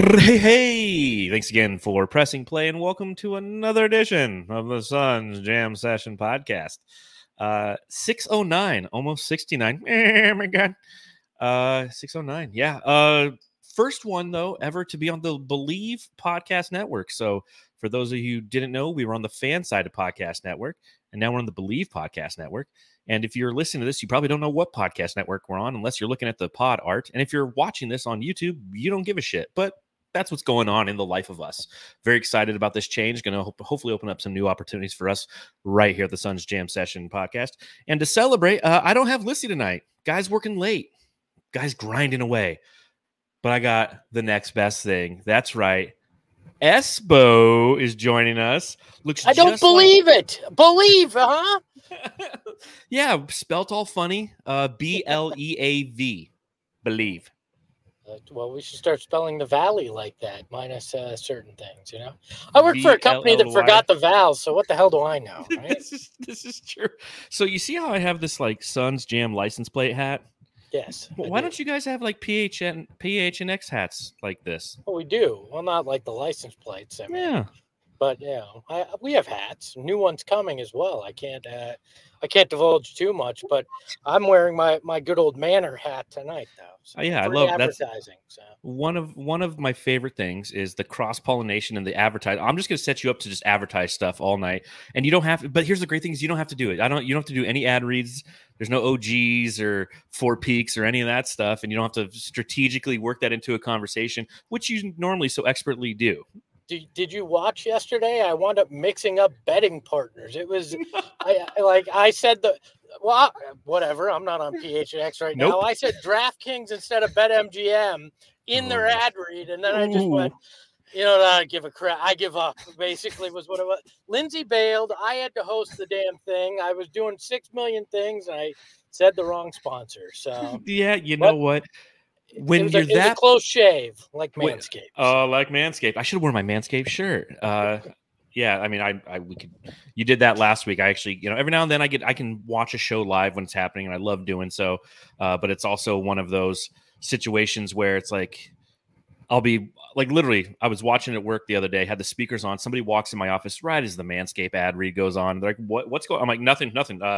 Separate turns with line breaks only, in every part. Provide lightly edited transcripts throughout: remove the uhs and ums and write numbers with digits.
Hey, thanks again for pressing play and welcome to another edition of the Suns Jam Session podcast. 609, almost 69. Oh my God. 609. Yeah. First one, though, ever to be on the Believe Podcast Network. So for those of you who didn't know, we were on the fan side of Podcast Network, and now we're on the Believe Podcast Network. And if you're listening to this, you probably don't know what podcast network we're on unless you're looking at the pod art. And if you're watching this on YouTube, you don't give a shit. But that's what's going on in the life of us. Very excited about this change. Going to hopefully open up some new opportunities for us right here at the Suns Jam Session podcast. And to celebrate, I don't have Lissy tonight. Guy's working late. Guy's grinding away. But I got the next best thing. That's right. Espo is joining us.
I don't believe it. Believe, huh?
Yeah, spelt all funny. BLEAV. Believe.
Well, we should start spelling the valley like that, minus certain things, you know? I work for a company that forgot the vowels, so what the hell do I know, right?
This is true. So you see how I have this, like, Suns Jam license plate hat?
Yes.
Why don't you guys have, like, PHNX hats like this?
Well, we do. Well, not like the license plates. I mean,
yeah.
But, you know, we have hats. New ones coming as well. I can't divulge too much, but I'm wearing my good old Manor hat tonight, though. So
I love
advertising.
So one of my favorite things is the cross pollination and the advertising. I'm just going to set you up to just advertise stuff all night, and you don't have to. But here's the great thing: is you don't have to do it. You don't have to do any ad reads. There's no OGs or Four Peaks or any of that stuff, and you don't have to strategically work that into a conversation, which you normally so expertly do.
Did you watch yesterday? I wound up mixing up betting partners. It was, I said whatever. I'm not on PHNX right now. I said DraftKings instead of BetMGM in their ad read, and then I just went, I give a crap. I give up. Basically, was what it was. Lindsay bailed. I had to host the damn thing. I was doing 6 million things, and I said the wrong sponsor. So
yeah, know what? When
it was
you're
a close shave, like Manscaped.
Oh, like Manscaped. I should have worn my Manscaped shirt. Yeah, I mean, we could. You did that last week. I actually, every now and then I can watch a show live when it's happening, and I love doing so. But it's also one of those situations where it's like, I'll be like, literally, I was watching at work the other day, had the speakers on. Somebody walks in my office right as the Manscaped ad read goes on. They're like, what's going on? I'm like, nothing.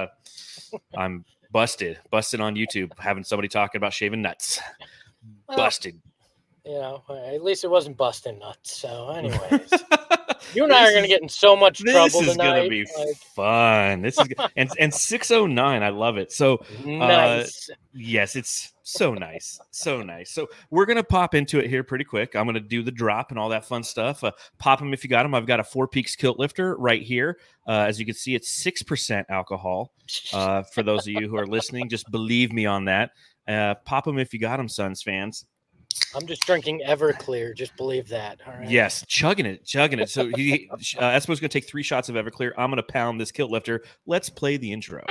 I'm busted on YouTube, having somebody talking about shaving nuts. Well, busted.
At least it wasn't busting nuts. So, anyways, you and I are going to get in so much trouble tonight. This is going to
be fun. This is and 609. I love it. So
nice.
Yes, it's so nice, so nice. So we're going to pop into it here pretty quick. I'm going to do the drop and all that fun stuff. Pop them if you got them. I've got a Four Peaks Kilt Lifter right here. As you can see, it's 6% alcohol. For those of you who are listening, just believe me on that. Pop them if you got them, Suns fans.
I'm just drinking Everclear. Just believe that. All right.
Yes, chugging it. So Espo's going to take 3 shots of Everclear. I'm going to pound this Kilt Lifter. Let's play the intro.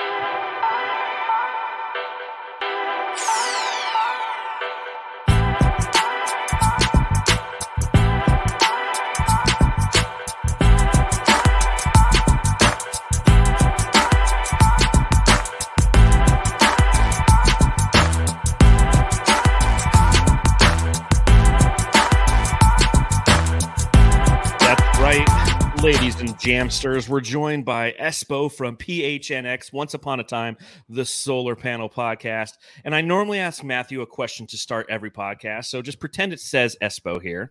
Ladies and Jamsters, we're joined by Espo from PHNX, Once Upon a Time, the Solar Panel Podcast. And I normally ask Matthew a question to start every podcast, so just pretend it says Espo here.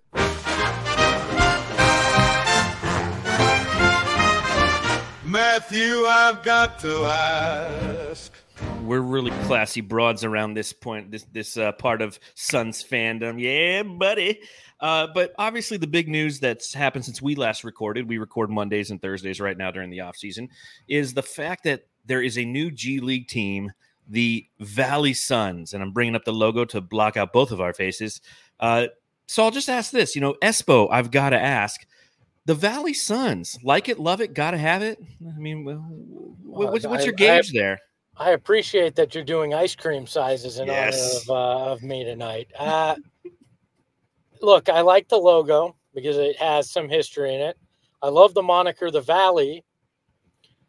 Matthew, I've got to ask.
We're really classy broads around this point, this part of Suns fandom. Yeah, buddy. But obviously the big news that's happened since we last recorded, we record Mondays and Thursdays right now during the offseason, is the fact that there is a new G League team, the Valley Suns. And I'm bringing up the logo to block out both of our faces. So I'll just ask this, Espo, I've got to ask, the Valley Suns, like it, love it, got to have it? I mean, what's your gauge there?
I appreciate that you're doing ice cream sizes in honor of me tonight. Look, I like the logo because it has some history in it. I love the moniker, the Valley.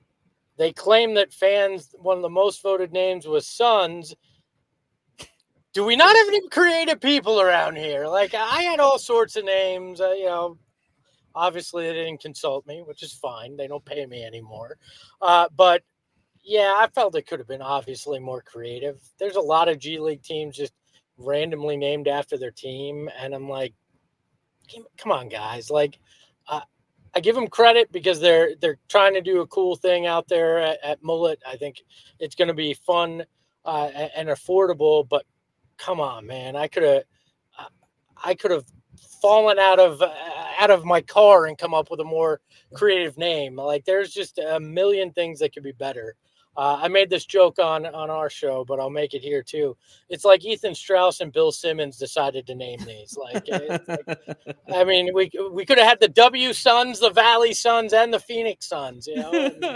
They claim that fans, one of the most voted names was Suns. do we not have any creative people around here? Like, I had all sorts of names, obviously they didn't consult me, which is fine. They don't pay me anymore. But yeah, I felt it could have been obviously more creative. There's a lot of G League teams just randomly named after their team. And I'm like, come on, guys. Like, I give them credit because they're trying to do a cool thing out there at Mullet. I think it's going to be fun and affordable, but come on, man. I could have fallen out of my car and come up with a more creative name. Like, there's just a million things that could be better. I made this joke on our show, but I'll make it here too. It's like Ethan Strauss and Bill Simmons decided to name these. I mean, we could have had the W Suns, the Valley Suns, and the Phoenix Suns. All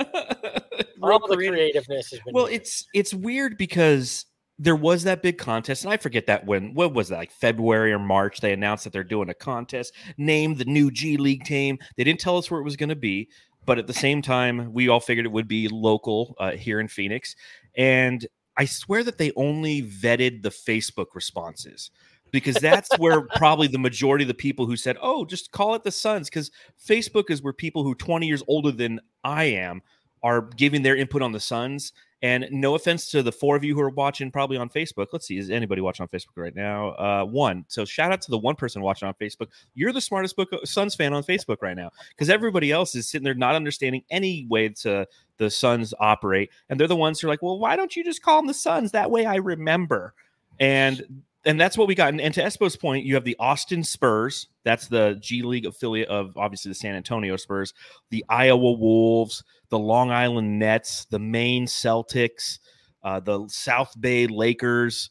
the creativeness has been.
Well, it's weird because there was that big contest, and I forget that what was that, like February or March? They announced that they're doing a contest, name the new G League team. They didn't tell us where it was going to be. But at the same time, we all figured it would be local here in Phoenix. And I swear that they only vetted the Facebook responses because that's where probably the majority of the people who said, oh, just call it the Suns, because Facebook is where people who 20 years older than I am are giving their input on the Suns. And no offense to the four of you who are watching probably on Facebook. Let's see. Is anybody watching on Facebook right now? One. So shout out to the one person watching on Facebook. You're the smartest Suns fan on Facebook right now, because everybody else is sitting there not understanding any way to the Suns operate. And they're the ones who are like, well, why don't you just call them the Suns? That way I remember. And that's what we got. And to Espo's point, you have the Austin Spurs. That's the G League affiliate of obviously the San Antonio Spurs, the Iowa Wolves, the Long Island Nets, the Maine Celtics, the South Bay Lakers,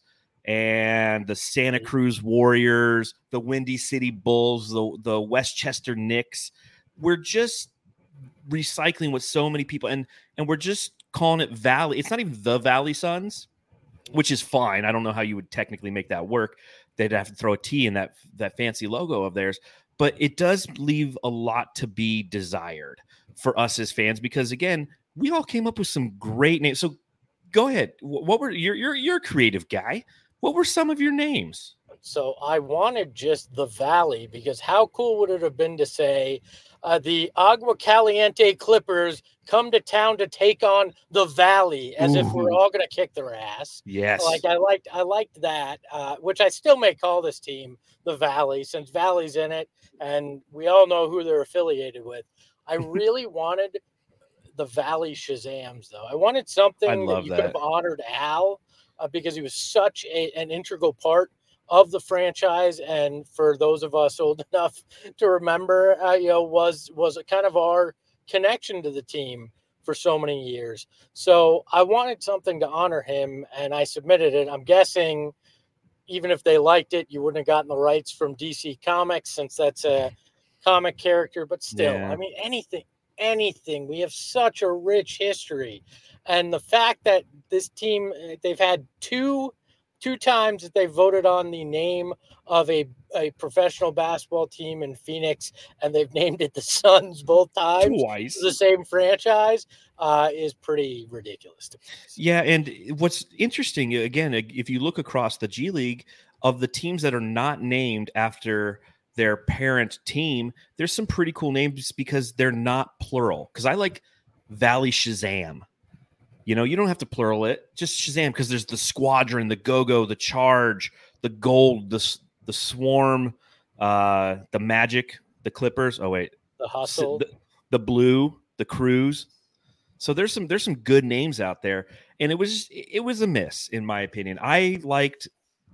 and the Santa Cruz Warriors, the Windy City Bulls, the Westchester Knicks. We're just recycling with so many people, and we're just calling it Valley. It's not even the Valley Suns, which is fine. I don't know how you would technically make that work. They'd have to throw a T in that fancy logo of theirs. But it does leave a lot to be desired for us as fans, because again, we all came up with some great names. So go ahead. What were you're a creative guy? What were some of your names?
So I wanted just the Valley, because how cool would it have been to say the Agua Caliente Clippers come to town to take on the Valley, as if we're all going to kick their ass.
Yes.
Like I liked that, which I still may call this team the Valley, since Valley's in it and we all know who they're affiliated with. I really wanted the Valley Shazams, though. I wanted something that you could have honored Al, because he was such an integral part of the franchise, and for those of us old enough to remember, was kind of our connection to the team for so many years. So I wanted something to honor him, and I submitted it. I'm guessing even if they liked it, you wouldn't have gotten the rights from DC Comics, since that's a comic character. But still, yeah. I mean, anything. We have such a rich history, and the fact that this team, they've had two times that they voted on the name of a professional basketball team in Phoenix, and they've named it the Suns both times.
Twice.
The same franchise is pretty ridiculous to me.
Yeah, and what's interesting, again, if you look across the G League, of the teams that are not named after their parent team, there's some pretty cool names because they're not plural. Because I like Valley Shazam. You don't have to plural it, just Shazam, because there's the Squadron, the Go-Go, the Charge, the Gold, the Swarm, the Magic, the Clippers. Oh wait,
the Hustle,
the Blue, the Cruise. So there's some good names out there, and it was a miss in my opinion. I liked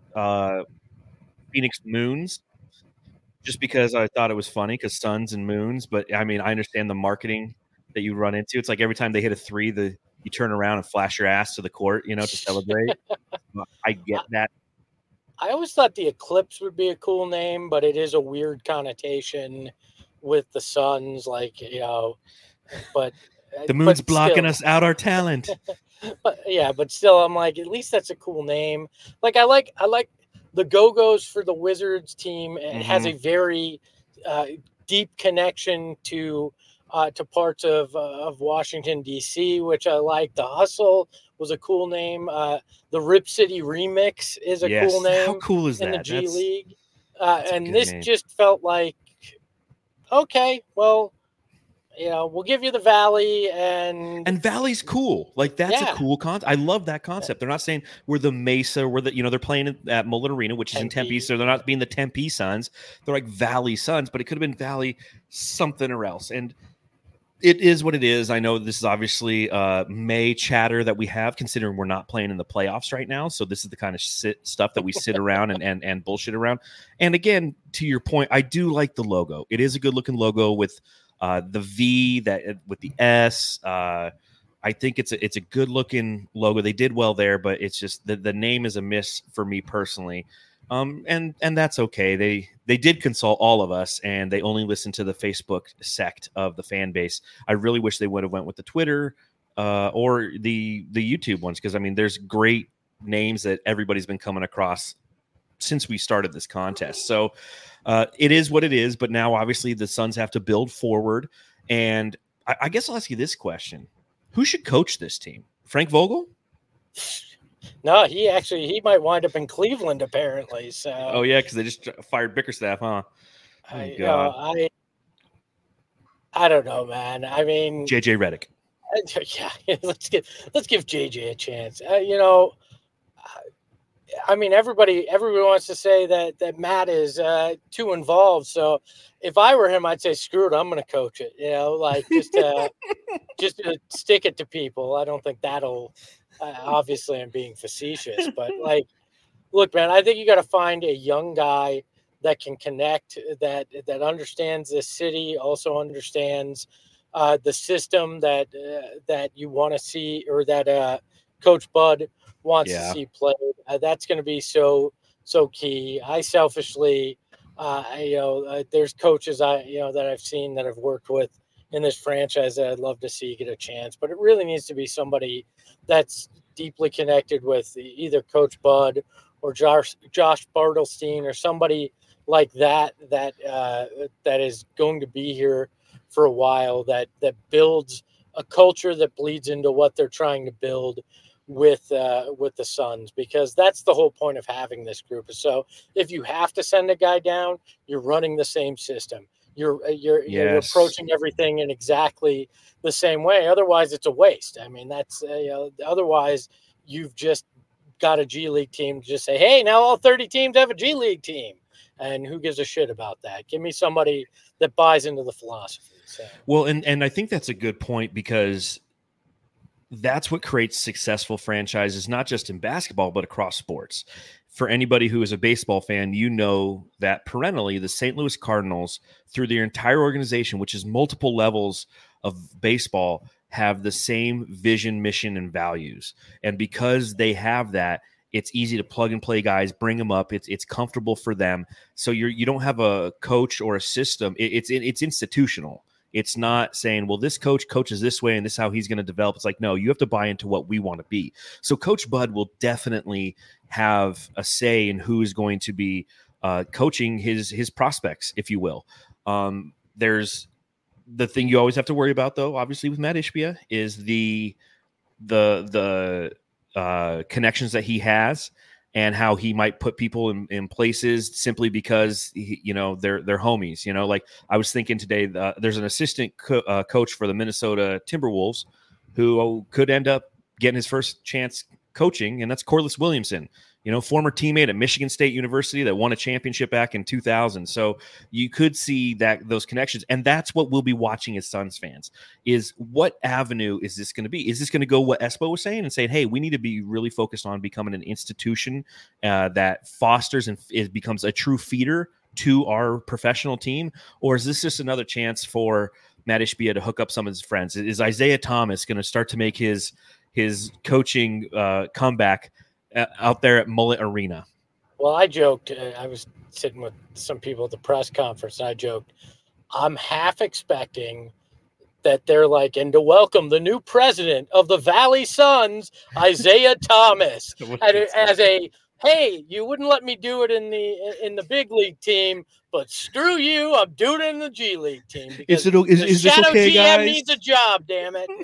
Phoenix Moons just because I thought it was funny, because suns and moons. But I mean, I understand the marketing that you run into. It's like every time they hit a three, you turn around and flash your ass to the court, to celebrate. I get that.
I always thought the Eclipse would be a cool name, but it is a weird connotation with the suns, but
the moon's blocking us out our talent.
but still, I'm like, at least that's a cool name. Like, I like the Go-Go's for the Wizards team. It has a very deep connection to to parts of Washington, D.C., which I like. The Hustle was a cool name. The Rip City Remix is a cool name.
How cool is
in
that?
the G League? And this
name.
just felt like, okay, well, we'll give you the Valley, and
Valley's cool. Like, that's a cool concept. I love that concept. They're not saying we're the Mesa, we're the, they're playing at Mullet Arena, which is in Tempe, so they're not being the Tempe Suns. They're like Valley Suns, but it could have been Valley something or else. And it is what it is. I know this is obviously May chatter that we have, considering we're not playing in the playoffs right now. So this is the kind of stuff that we sit around and bullshit around. And again, to your point, I do like the logo. It is a good looking logo with the V with the S. I think it's a good looking logo. They did well there, but it's just the name is a miss for me personally. And that's okay. They did consult all of us, and they only listened to the Facebook sect of the fan base. I really wish they would have went with the Twitter or the YouTube ones, because I mean, there's great names that everybody's been coming across since we started this contest. So it is what it is. But now, obviously, the Suns have to build forward. And I guess I'll ask you this question: who should coach this team? Frank Vogel?
No, he might wind up in Cleveland, apparently. So.
Oh yeah, because they just fired Bickerstaff, huh?
I don't know, man. I mean,
JJ Redick.
Yeah, let's give JJ a chance. I mean, everybody wants to say that Matt is too involved. So if I were him, I'd say, screw it, I'm going to coach it. Like just to stick it to people. I don't think that'll. Obviously, I'm being facetious, but like, look, man, I think you got to find a young guy that can connect, that understands this city, also understands the system that you want to see, or that Coach Bud wants to see played. That's going to be so key. I selfishly, there's coaches that I've seen that I've worked with in this franchise that I'd love to see get a chance, but it really needs to be somebody that's deeply connected with either Coach Bud or Josh Bartelstein, or somebody like that is going to be here for a while, that builds a culture that bleeds into what they're trying to build with the Suns, because that's the whole point of having this group. So if you have to send a guy down, you're running the same system. You're approaching everything in exactly the same way. Otherwise, it's a waste. I mean, that's otherwise you've just got a G League team to just say, hey, now all 30 teams have a G League team, and who gives a shit about that? Give me somebody that buys into the philosophy. So.
Well, and I think that's a good point, because that's what creates successful franchises, not just in basketball, but across sports. For anybody who is a baseball fan, you know that perennially the St. Louis Cardinals, through their entire organization, which is multiple levels of baseball, have the same vision, mission, and values. And because they have that, it's easy to plug and play guys, bring them up. It's comfortable for them. So you don't have a coach or a system. It's institutional. It's not saying, well, this coach coaches this way and this is how he's going to develop. It's like, no, you have to buy into what we want to be. So Coach Bud will definitely have a say in who is going to be coaching his prospects, if you will. There's the thing you always have to worry about, though, obviously, with Matt Ishbia, is the connections that he has, and how he might put people in places simply because they're homies. Like I was thinking today, there's an assistant coach for the Minnesota Timberwolves who could end up getting his first chance coaching, and that's Corliss Williamson. Former teammate at Michigan State University that won a championship back in 2000. So you could see those connections, and that's what we'll be watching as Suns fans. Is what avenue is this going to be? Is this going to go what Espo was saying and saying, hey, we need to be really focused on becoming an institution that fosters and it becomes a true feeder to our professional team? Or is this just another chance for Matt Ishbia to hook up some of his friends? Is Isaiah Thomas going to start to make his coaching comeback out there at Mullet Arena?
Well, I joked. I was sitting with some people at the press conference, and I joked, I'm half expecting that they're like, and to welcome the new president of the Valley Suns, Isaiah Thomas, as a hey, you wouldn't let me do it in the big league team, but screw you, I'm doing it in the G League team because
is this okay,
GM
guys?
needs a job, damn it.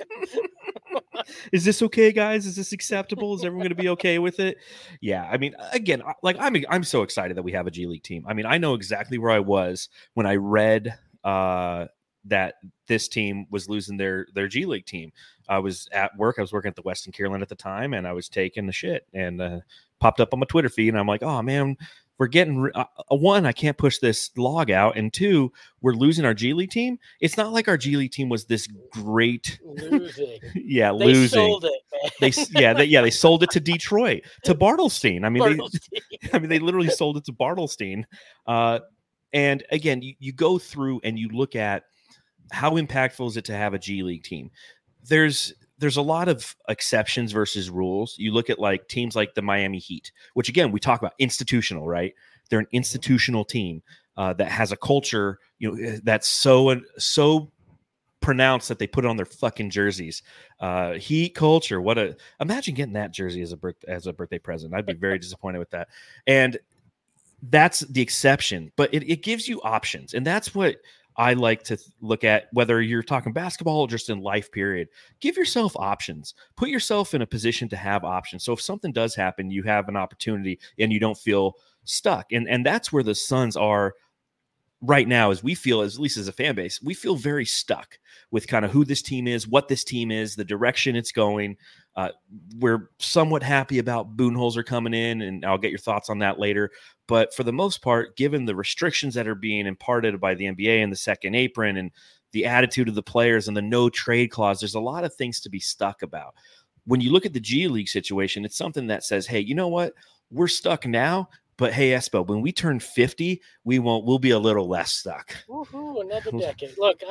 Is this okay, guys? Is this acceptable? Is everyone going to be okay with it? Yeah, I mean, again, like I'm so excited that we have a G League team. I mean, I know exactly where I was when I read that this team was losing their G League team. I was at work. I was working at the Weston Kierland at the time, and I was taking the shit and popped up on my Twitter feed, and I'm like, oh man, we're getting one, I can't push this log out, and two, we're losing our G League team. It's not like our G League team was this great
losing.
Yeah,
they
losing.
Sold it, man.
They sold it to Detroit, to Bartelstein. I mean, they literally sold it to Bartelstein. And again, you go through and you look at how impactful is it to have a G League team. There's a lot of exceptions versus rules. You look at like teams like the Miami Heat, which again, we talk about institutional, right? They're an institutional team that has a culture, that's so pronounced that they put it on their fucking jerseys. Heat culture. Imagine getting that jersey as a birthday present. I'd be very disappointed with that. And that's the exception, but it gives you options. And that's what I like to look at, whether you're talking basketball or just in life period. Give yourself options. Put yourself in a position to have options. So if something does happen, you have an opportunity and you don't feel stuck. And that's where the Suns are right now, as we feel, at least as a fan base, we feel very stuck with kind of who this team is, what this team is, the direction it's going. We're somewhat happy about Budenholzer coming in, and I'll get your thoughts on that later. But for the most part, given the restrictions that are being imparted by the NBA and the second apron and the attitude of the players and the no trade clause, there's a lot of things to be stuck about. When you look at the G League situation, it's something that says, hey, you know what? We're stuck now, but hey, Espo, when we turn 50, we'll be a little less stuck.
Woohoo, another decade. Look,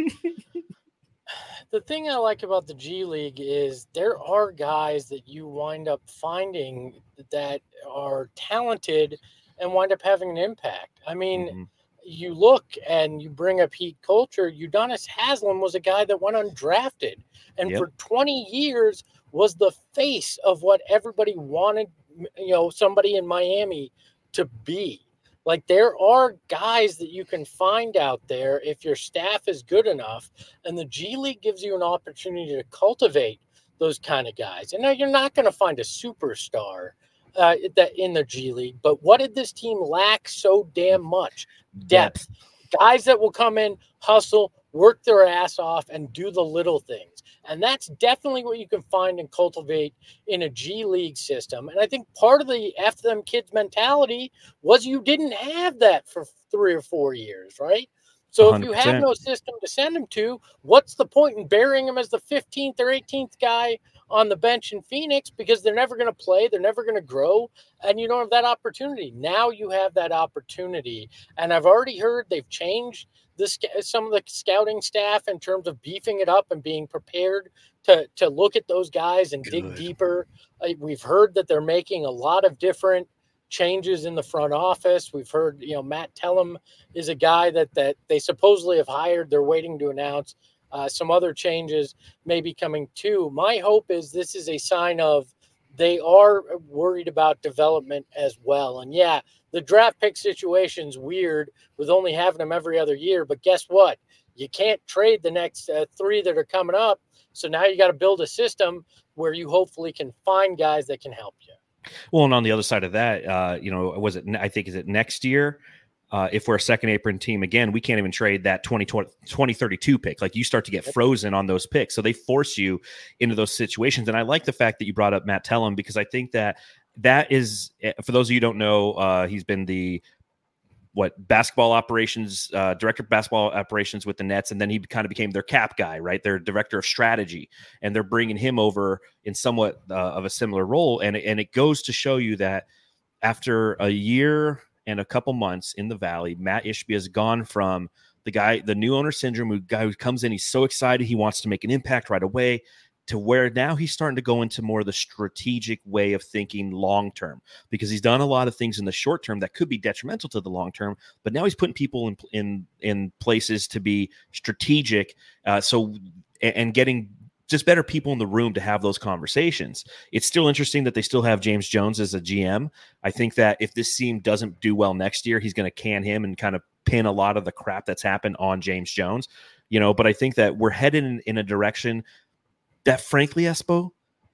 the thing I like about the G League is there are guys that you wind up finding that are talented and wind up having an impact. I mean, you look and you bring up Heat culture. Udonis Haslem was a guy that went undrafted and for 20 years was the face of what everybody wanted, somebody in Miami to be. Like, there are guys that you can find out there if your staff is good enough, and the G League gives you an opportunity to cultivate those kind of guys. And now you're not going to find a superstar that in the G League, but what did this team lack so damn much? Depth. Guys that will come in, hustle, work their ass off, and do the little things. And that's definitely what you can find and cultivate in a G League system. And I think part of the F them kids mentality was you didn't have that for 3 or 4 years, right? So 100%. If you have no system to send them to, what's the point in burying them as the 15th or 18th guy on the bench in Phoenix, because they're never going to play, they're never going to grow, and you don't have that opportunity. Now you have that opportunity. And I've already heard they've changed some of the scouting staff in terms of beefing it up and being prepared to look at those guys and dig deeper. We've heard that they're making a lot of different changes in the front office. We've heard, Matt Tellem is a guy that they supposedly have hired. They're waiting to announce some other changes may be coming too. My hope is this is a sign of they are worried about development as well. And yeah, the draft pick situation's weird with only having them every other year, but guess what? You can't trade the next 3 that are coming up. So now you got to build a system where you hopefully can find guys that can help you.
Well, and on the other side of that, is it next year? If we're a second apron team again, we can't even trade that 2032 pick. Like, you start to get frozen on those picks. So they force you into those situations. And I like the fact that you brought up Matt Tellem, because I think that is, for those of you who don't know, he's been the basketball operations, director of basketball operations with the Nets. And then he kind of became their cap guy, right? Their director of strategy. And they're bringing him over in somewhat of a similar role. And it goes to show you that after a year and a couple months in the Valley, Matt Ishbia has gone from the new owner syndrome, guy who comes in, he's so excited, he wants to make an impact right away, to where now he's starting to go into more of the strategic way of thinking long-term, because he's done a lot of things in the short term that could be detrimental to the long-term, but now he's putting people in places to be strategic. And getting just better people in the room to have those conversations. It's still interesting that they still have James Jones as a GM. I think that if this team doesn't do well next year, he's going to can him and kind of pin a lot of the crap that's happened on James Jones, but I think that we're headed in a direction that, frankly, Espo,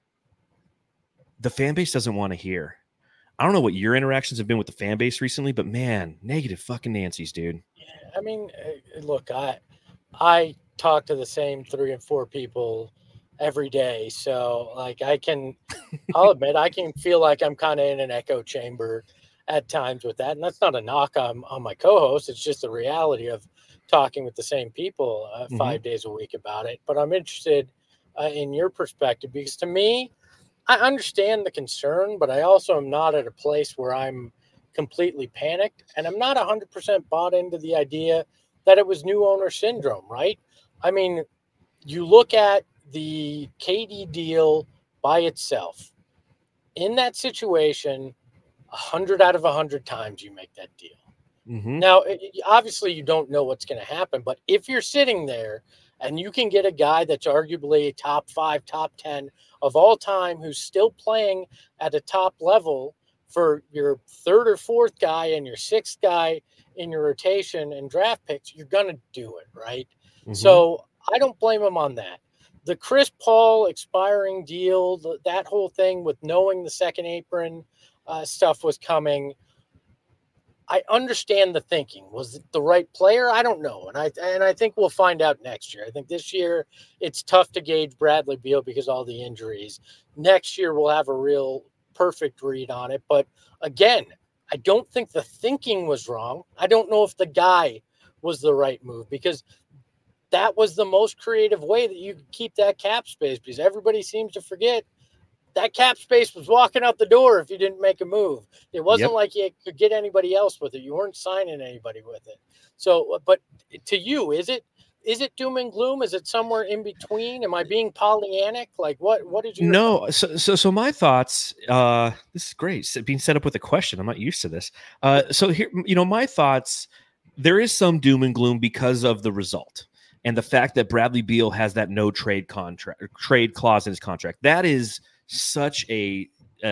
the fan base doesn't want to hear. I don't know what your interactions have been with the fan base recently, but man, negative fucking Nancy's, dude.
Yeah, I mean, look, I talk to the same 3 and 4 people every day. So like I'll admit I can feel like I'm kind of in an echo chamber at times with that. And that's not a knock on my co-host. It's just the reality of talking with the same people 5 days a week about it. But I'm interested in your perspective, because to me, I understand the concern, but I also am not at a place where I'm completely panicked. And I'm not 100% bought into the idea that it was new owner syndrome, right? I mean, you look at the KD deal by itself. In that situation, 100 out of 100 times you make that deal. Now, obviously, you don't know what's going to happen, but if you're sitting there and you can get a guy that's arguably a top 5, top 10 of all time who's still playing at a top level for your 3rd or 4th guy and your 6th guy in your rotation and draft picks, you're going to do it, right? So I don't blame him on that. The Chris Paul expiring deal, that whole thing with knowing the second apron stuff was coming, I understand the thinking. Was it the right player? I don't know. And I think we'll find out next year. I think this year it's tough to gauge Bradley Beal because of all the injuries. Next year we'll have a real perfect read on it. But again, I don't think the thinking was wrong. I don't know if the guy was the right move, because that was the most creative way that you could keep that cap space, because everybody seems to forget that cap space was walking out the door if you didn't make a move. It wasn't like you could get anybody else with it. You weren't signing anybody with it. So, but to you, is it doom and gloom? Is it somewhere in between? Am I being Pollyannic? Like what did you?
No. So my thoughts, this is great. Being set up with a question. I'm not used to this. So here, my thoughts, there is some doom and gloom because of the result and the fact that Bradley Beal has that no trade clause in his contract. That is such a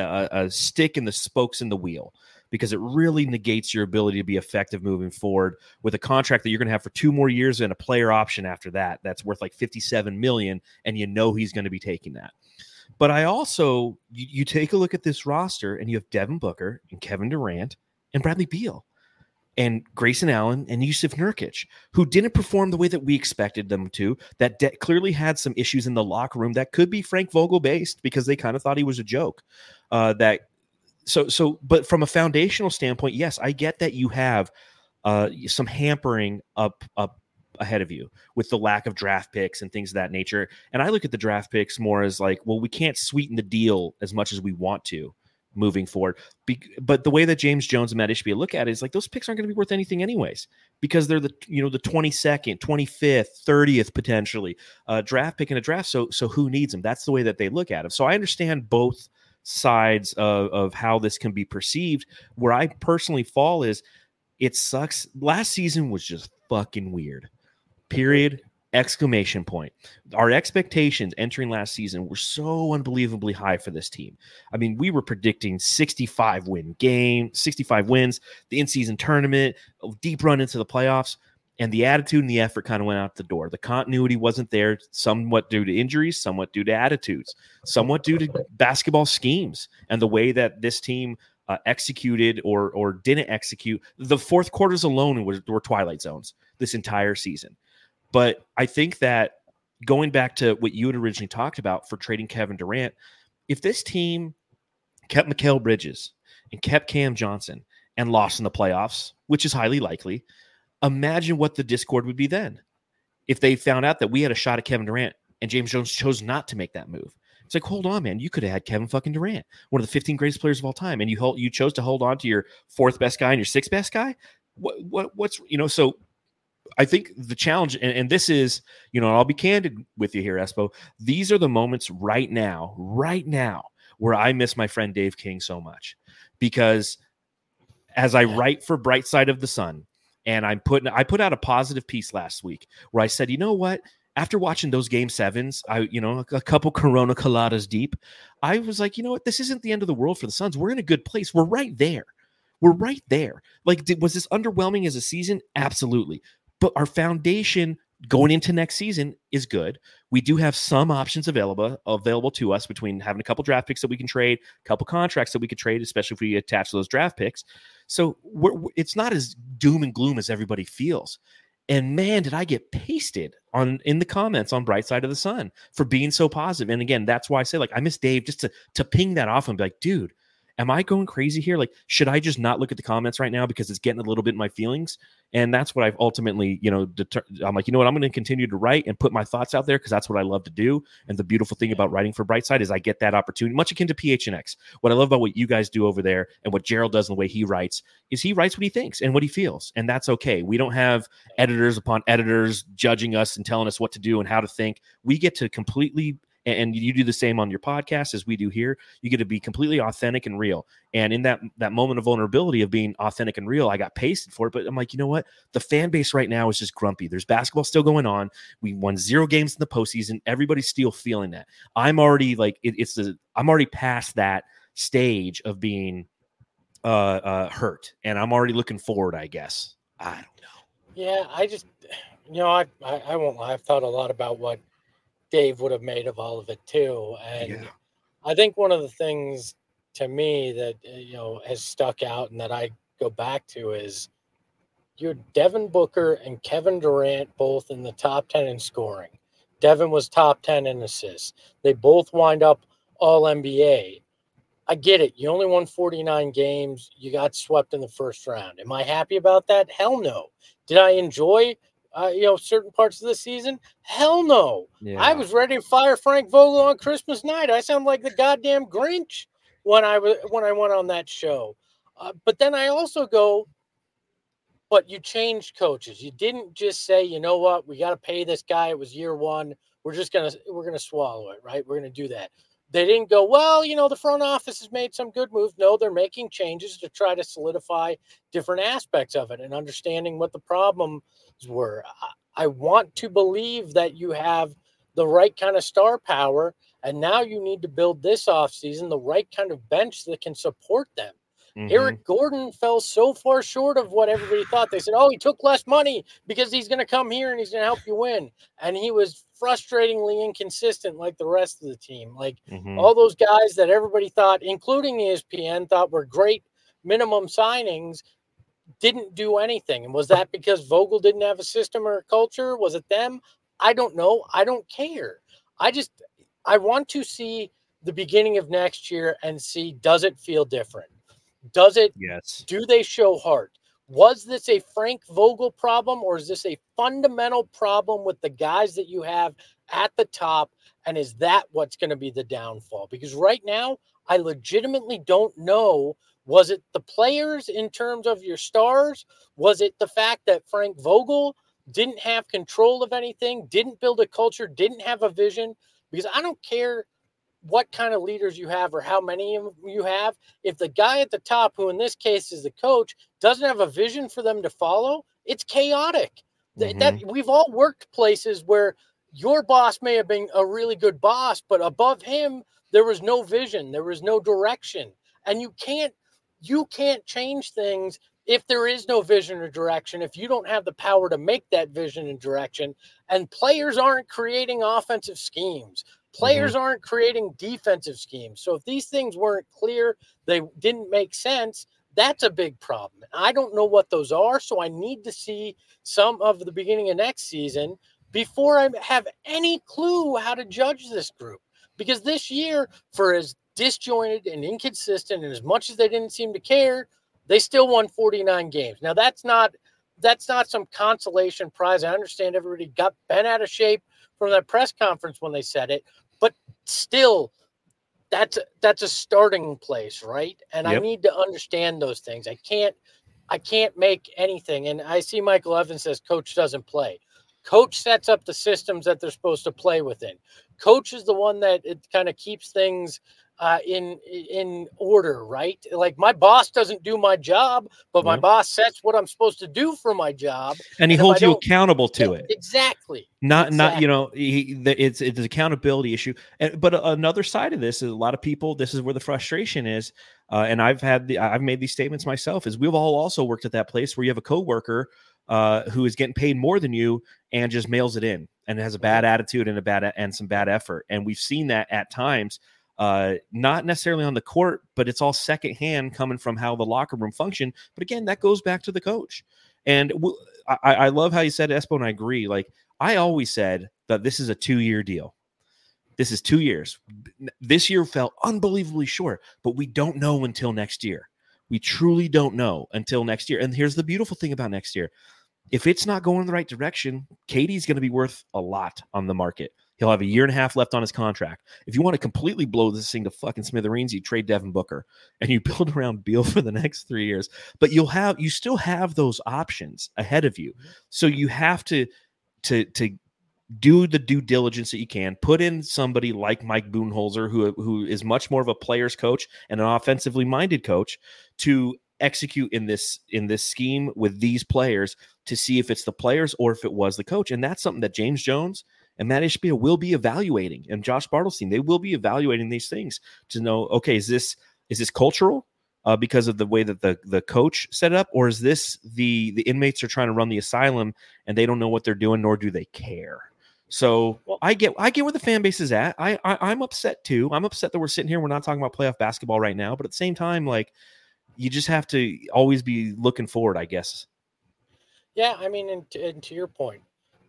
stick in the spokes in the wheel, because it really negates your ability to be effective moving forward with a contract that you're going to have for 2 more years and a player option after that. That's worth like $57 million. And he's going to be taking that. But I also, you take a look at this roster and you have Devin Booker and Kevin Durant and Bradley Beal and Grayson Allen and Jusuf Nurkic, who didn't perform the way that we expected them to, that clearly had some issues in the locker room that could be Frank Vogel based, because they kind of thought he was a joke. But from a foundational standpoint, yes, I get that you have some hampering up ahead of you with the lack of draft picks and things of that nature. And I look at the draft picks more as like, well, we can't sweeten the deal as much as we want to moving forward. But the way that James Jones and Matt Ishbia look at it is like, those picks aren't going to be worth anything anyways, because they're the 22nd, 25th, 30th potentially draft pick in a draft. So who needs them? That's the way that they look at them. So I understand both sides of how this can be perceived. Where I personally fall is, it sucks. Last season was just fucking weird. Period. Exclamation point. Our expectations entering last season were so unbelievably high for this team. I mean, we were predicting 65 wins, the in-season tournament, a deep run into the playoffs, and the attitude and the effort kind of went out the door. The continuity wasn't there, somewhat due to injuries, somewhat due to attitudes, somewhat due to basketball schemes and the way that this team executed or didn't execute. The fourth quarters alone were twilight zones this entire season. But I think that going back to what you had originally talked about for trading Kevin Durant, if this team kept Mikal Bridges and kept Cam Johnson and lost in the playoffs, which is highly likely, imagine what the discord would be then. If they found out that we had a shot at Kevin Durant and James Jones chose not to make that move. It's like, hold on, man. You could have had Kevin fucking Durant, one of the 15 greatest players of all time, and you chose to hold on to your 4th best guy and your 6th best guy? What's so I think the challenge, and this is, I'll be candid with you here, Espo. These are the moments right now, where I miss my friend Dave King so much, because as I write for Bright Side of the Sun, and I put out a positive piece last week where I said, you know what? after watching those game sevens, a couple Corona coladas deep, I was like, you know what? This isn't the end of the world for the Suns. We're in a good place. We're right there. Like, was this underwhelming as a season? Absolutely. But our foundation going into next season is good. We do have some options available to us between having a couple draft picks that we can trade, a couple contracts that we could trade, especially if we attach those draft picks. So it's not as doom and gloom as everybody feels. And man, did I get pasted in the comments on Bright Side of the Sun for being so positive. And again, that's why I say, like, I miss Dave just to ping that off and be like, dude, am I going crazy here? Like, should I just not look at the comments right now because it's getting a little bit in my feelings? And that's what I've ultimately, I'm like, you know what? I'm going to continue to write and put my thoughts out there because that's what I love to do. And the beautiful thing about writing for Brightside is I get that opportunity, much akin to PHNX. What I love about what you guys do over there and what Gerald does and the way he writes is he writes what he thinks and what he feels. And that's okay. We don't have editors upon editors judging us and telling us what to do and how to think. We get to completely, and you do the same on your podcast as we do here. You get to be completely authentic and real. And in that moment of vulnerability of being authentic and real, I got pasted for it. But I'm like, you know what? The fan base right now is just grumpy. There's basketball still going on. We won 0 games in the postseason. Everybody's still feeling that. I'm already like, I'm already past that stage of being hurt. And I'm already looking forward, I guess. I don't know.
Yeah, I just, I won't lie. I've thought a lot about what Dave would have made of all of it too. And I think one of the things to me that, has stuck out and that I go back to is you're Devin Booker and Kevin Durant, both in the top 10 in scoring. Devin was top 10 in assists. They both wind up all NBA. I get it. You only won 49 games. You got swept in the first round. Am I happy about that? Hell no. Did I enjoy certain parts of the season? Hell no. Yeah. I was ready to fire Frank Vogel on Christmas night. I sound like the goddamn Grinch when I went on that show. But then I also go, but you changed coaches. You didn't just say, you know what, we got to pay this guy. It was year one. We're gonna swallow it, right? We're gonna do that. They didn't go, well, the front office has made some good moves. No, they're making changes to try to solidify different aspects of it and understanding what the problems were. I want to believe that you have the right kind of star power, and now you need to build this offseason the right kind of bench that can support them. Mm-hmm. Eric Gordon fell so far short of what everybody thought. They said, oh, he took less money because he's going to come here and he's going to help you win. And he was frustratingly inconsistent like the rest of the team. Like all those guys that everybody thought, including ESPN, thought were great minimum signings, didn't do anything. And was that because Vogel didn't have a system or a culture? Was it them? I don't know. I don't care. I want to see the beginning of next year and see, does it feel different? Does it?
Yes.
Do they show heart? Was this a Frank Vogel problem, or is this a fundamental problem with the guys that you have at the top? And is that what's going to be the downfall? Because right now, I legitimately don't know. Was it the players in terms of your stars? Was it the fact that Frank Vogel didn't have control of anything, didn't build a culture, didn't have a vision? Because I don't care what kind of leaders you have or how many you have. If the guy at the top, who in this case is the coach, doesn't have a vision for them to follow, it's chaotic. That we've all worked places where your boss may have been a really good boss, but above him, there was no vision. There was no direction. And you can't change things if there is no vision or direction, if you don't have the power to make that vision and direction. And players aren't creating offensive schemes. Players aren't creating defensive schemes. So if these things weren't clear, they didn't make sense, that's a big problem. I don't know what those are, so I need to see some of the beginning of next season before I have any clue how to judge this group. Because this year, for as disjointed and inconsistent and as much as they didn't seem to care, they still won 49 games. Now, that's not some consolation prize. I understand everybody got bent out of shape from that press conference when they said it, but still, that's a starting place, right? And I need to understand those things. I can't make anything. And I see Michael Evans says coach doesn't play. Coach sets up the systems that they're supposed to play within. Coach is the one that it kind of keeps things in order, right? Like my boss doesn't do my job, but my boss sets what I'm supposed to do for my job.
And he holds you accountable to it.
Exactly. Exactly.
Not it's an accountability issue. But another side of this is a lot of people. This is where the frustration is, and I've made these statements myself. Is we've all also worked at that place where you have a coworker who is getting paid more than you and just mails it in and has a bad attitude and some bad effort. And we've seen that at times, not necessarily on the court, but it's all secondhand coming from how the locker room function. But again, that goes back to the coach. And I love how you said Espo, and I agree. Like I always said that this is a 2-year deal. This is 2 years. This year felt unbelievably short, but we don't know until next year. We truly don't know until next year. And here's the beautiful thing about next year. If it's not going in the right direction, KD's going to be worth a lot on the market. He'll have 1.5 years left on his contract. If you want to completely blow this thing to fucking smithereens, you trade Devin Booker and you build around Beal for the next 3 years. But you still have those options ahead of you. So you have to do the due diligence that you can. Put in somebody like Mike Budenholzer, who is much more of a player's coach and an offensively minded coach, to execute in this scheme with these players to see if it's the players or if it was the coach. And that's something that James Jones and Matt Ishbia will be evaluating, and Josh Bartelstein, they will be evaluating these things to know, okay, is this cultural because of the way that the coach set it up, or is this the inmates are trying to run the asylum and they don't know what they're doing, nor do they care? So I get where the fan base is at. I'm upset too. I'm upset that we're sitting here. We're not talking about playoff basketball right now, but at the same time, like, you just have to always be looking forward, I guess.
Yeah, I mean, and to your point,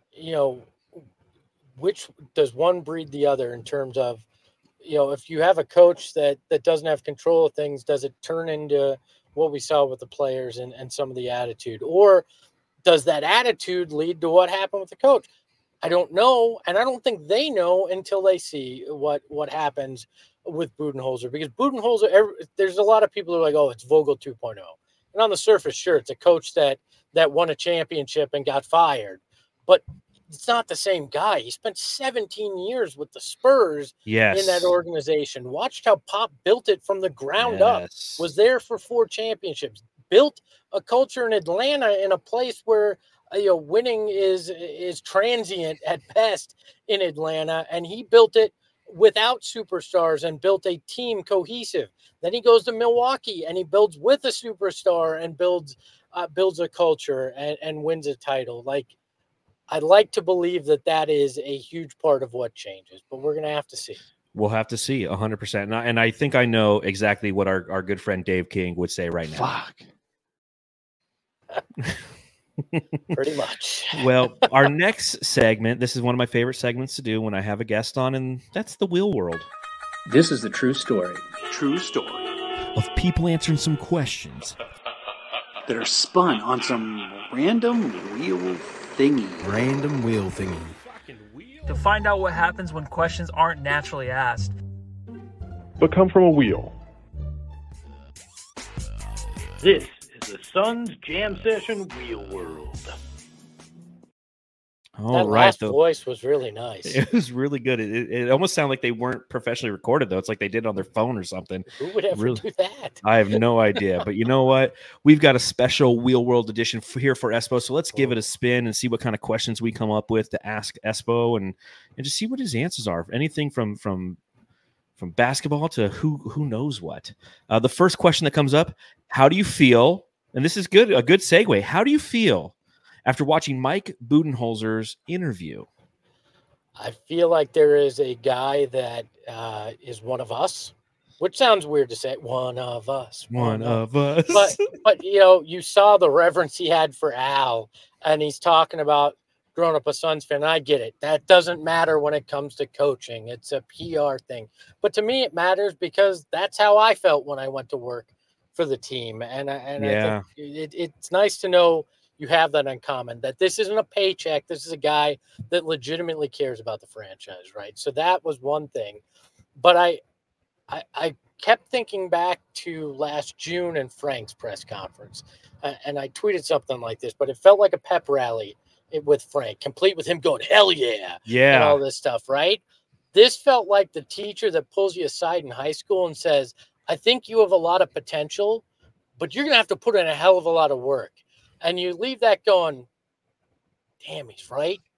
which does one breed the other in terms of, if you have a coach that doesn't have control of things, does it turn into what we saw with the players and some of the attitude, or does that attitude lead to what happened with the coach? I don't know, and I don't think they know until they see what happens with Budenholzer, because Budenholzer, there's a lot of people who are like, oh, it's Vogel 2.0. And on the surface, sure, it's a coach that won a championship and got fired, but it's not the same guy. He spent 17 years with the Spurs in that organization. Watched how Pop built it from the ground up, was there for 4 championships, built a culture in Atlanta, in a place where winning is transient at best in Atlanta, and he built it without superstars and built a team cohesive. Then he goes to Milwaukee and he builds with a superstar and builds a culture and wins a title. Like, I'd like to believe that is a huge part of what changes, but we're going to have to see.
We'll have to see 100%. And I think I know exactly what our good friend Dave King would say right now.
Fuck.
Pretty much.
Well, our next segment, this is one of my favorite segments to do when I have a guest on, and that's the Wheel World.
This is the true story.
True story.
Of people answering some questions
that are spun on some random wheel thingy.
Random wheel thingy.
To find out what happens when questions aren't naturally asked,
but come from a wheel.
This is the Suns Jam Session Wheel World.
That last voice was really nice.
It was really good. It almost sounded like they weren't professionally recorded, though. It's like they did it on their phone or something.
Who would ever do that?
I have no idea. But you know what? We've got a special Wheel World edition here for Espo. So let's give it a spin and see what kind of questions we come up with to ask Espo and just see what his answers are. Anything from basketball to who knows what. The first question that comes up, how do you feel? And this is good, a good segue. How do you feel after watching Mike Budenholzer's interview?
I feel like there is a guy that is one of us, which sounds weird to say. One of us.
One of us.
But you saw the reverence he had for Al, and he's talking about growing up a Suns fan. I get it. That doesn't matter when it comes to coaching. It's a PR thing. But to me, it matters because that's how I felt when I went to work for the team. I think it's nice to know you have that in common, that this isn't a paycheck. This is a guy that legitimately cares about the franchise, right? So that was one thing. But I kept thinking back to last June and Frank's press conference, and I tweeted something like this, but it felt like a pep rally with Frank, complete with him going, hell yeah, and all this stuff, right? This felt like the teacher that pulls you aside in high school and says, I think you have a lot of potential, but you're going to have to put in a hell of a lot of work. And you leave that going, damn, he's right.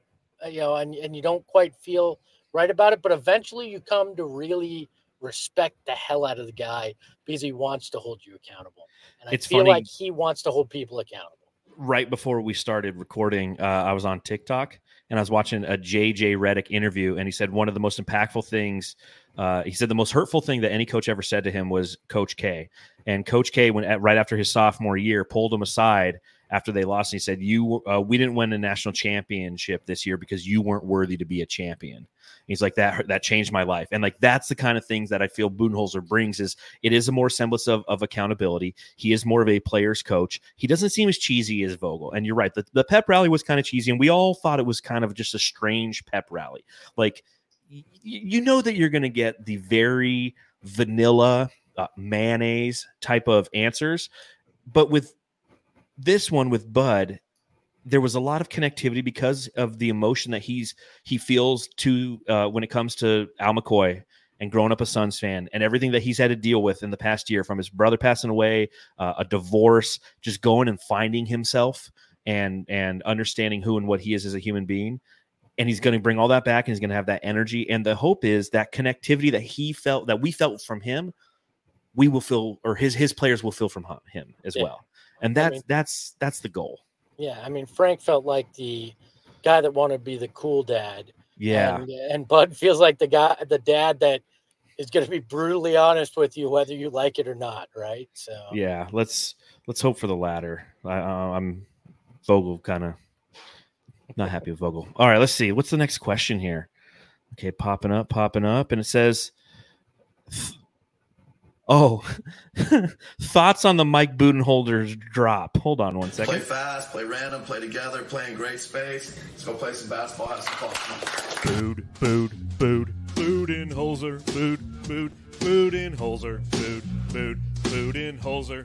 and you don't quite feel right about it, but eventually you come to really respect the hell out of the guy because he wants to hold you accountable. And I feel
funny.
like he wants to hold people accountable.
Right before we started recording, I was on TikTok and I was watching a JJ Redick interview, and he said one of the most impactful things. He said the most hurtful thing that any coach ever said to him was Coach K. And Coach K, right after his sophomore year, pulled him aside after they lost. And he said, we didn't win a national championship this year because you weren't worthy to be a champion. He's like, that changed my life. And like, that's the kind of things that I feel Budenholzer brings. Is it is a more semblance of accountability. He is more of a player's coach. He doesn't seem as cheesy as Vogel. And you're right. The pep rally was kind of cheesy, and we all thought it was kind of just a strange pep rally. Like, you know that you're going to get the very vanilla mayonnaise type of answers. But with this one, with Bud, there was a lot of connectivity because of the emotion that he feels to when it comes to Al McCoy and growing up a Suns fan and everything that he's had to deal with in the past year, from his brother passing away, a divorce, just going and finding himself and understanding who and what he is as a human being. And he's going to bring all that back, and he's going to have that energy. And the hope is that connectivity that we felt from him, we will feel, or his players will feel from him as well. And that's the goal.
Yeah, I mean, Frank felt like the guy that wanted to be the cool dad.
Yeah.
And Bud feels like the dad that is going to be brutally honest with you, whether you like it or not, right? So
yeah, let's hope for the latter. I'm Vogel kind of not happy with Vogel. All right, let's see. What's the next question here? Okay, popping up, and it says, thoughts on the Mike Budenholzer's drop. Hold on one second.
Play fast, play random, play together, play in great space. Let's go play some basketball. Have some fun.
Budenholzer, Budenholzer, Budenholzer,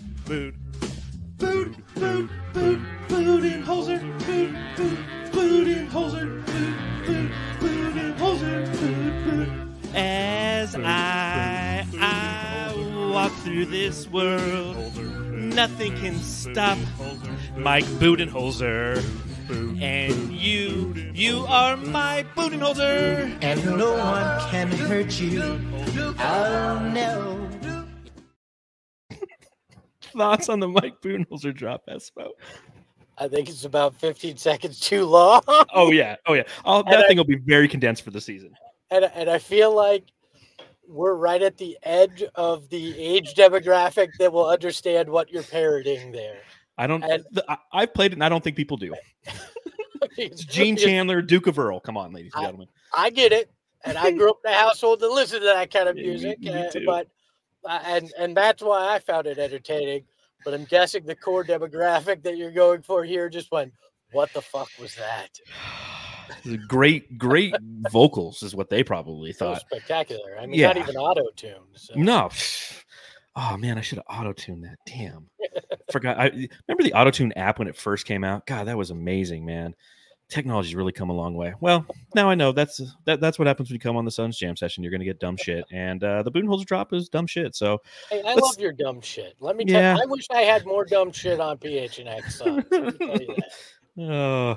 Budenholzer.
As I walk through this world, nothing can stop Mike Budenholzer. And you are my Budenholzer.
And no one can hurt you. Oh, no.
Thoughts on the Mike Budenholzer drop, Espo?
I think it's about 15 seconds too long.
Oh, yeah. That thing will be very condensed for the season.
And I feel like we're right at the edge of the age demographic that will understand what you're parroting there.
I've played it, and I don't think people do. It's Gene Chandler, Duke of Earl. Come on, ladies and gentlemen.
I get it, and I grew up in a household that listened to that kind of music.
Me too.
But that's why I found it entertaining. But I'm guessing the core demographic that you're going for here just went, "What the fuck was that?"
Great vocals is what they probably thought.
Spectacular. I mean, not even auto-tuned. So.
No. Oh man, I should have auto-tuned that. Damn. Forgot. I remember the auto-tune app when it first came out. God, that was amazing, man. Technology's really come a long way. Well, now I know that's what happens when you come on the Suns Jam session. You're going to get dumb shit, and the Budenholzer drop is dumb shit. So,
hey, I love your dumb shit. Let me tell you, I wish I had more dumb shit on PHNX Suns. Let me tell you that.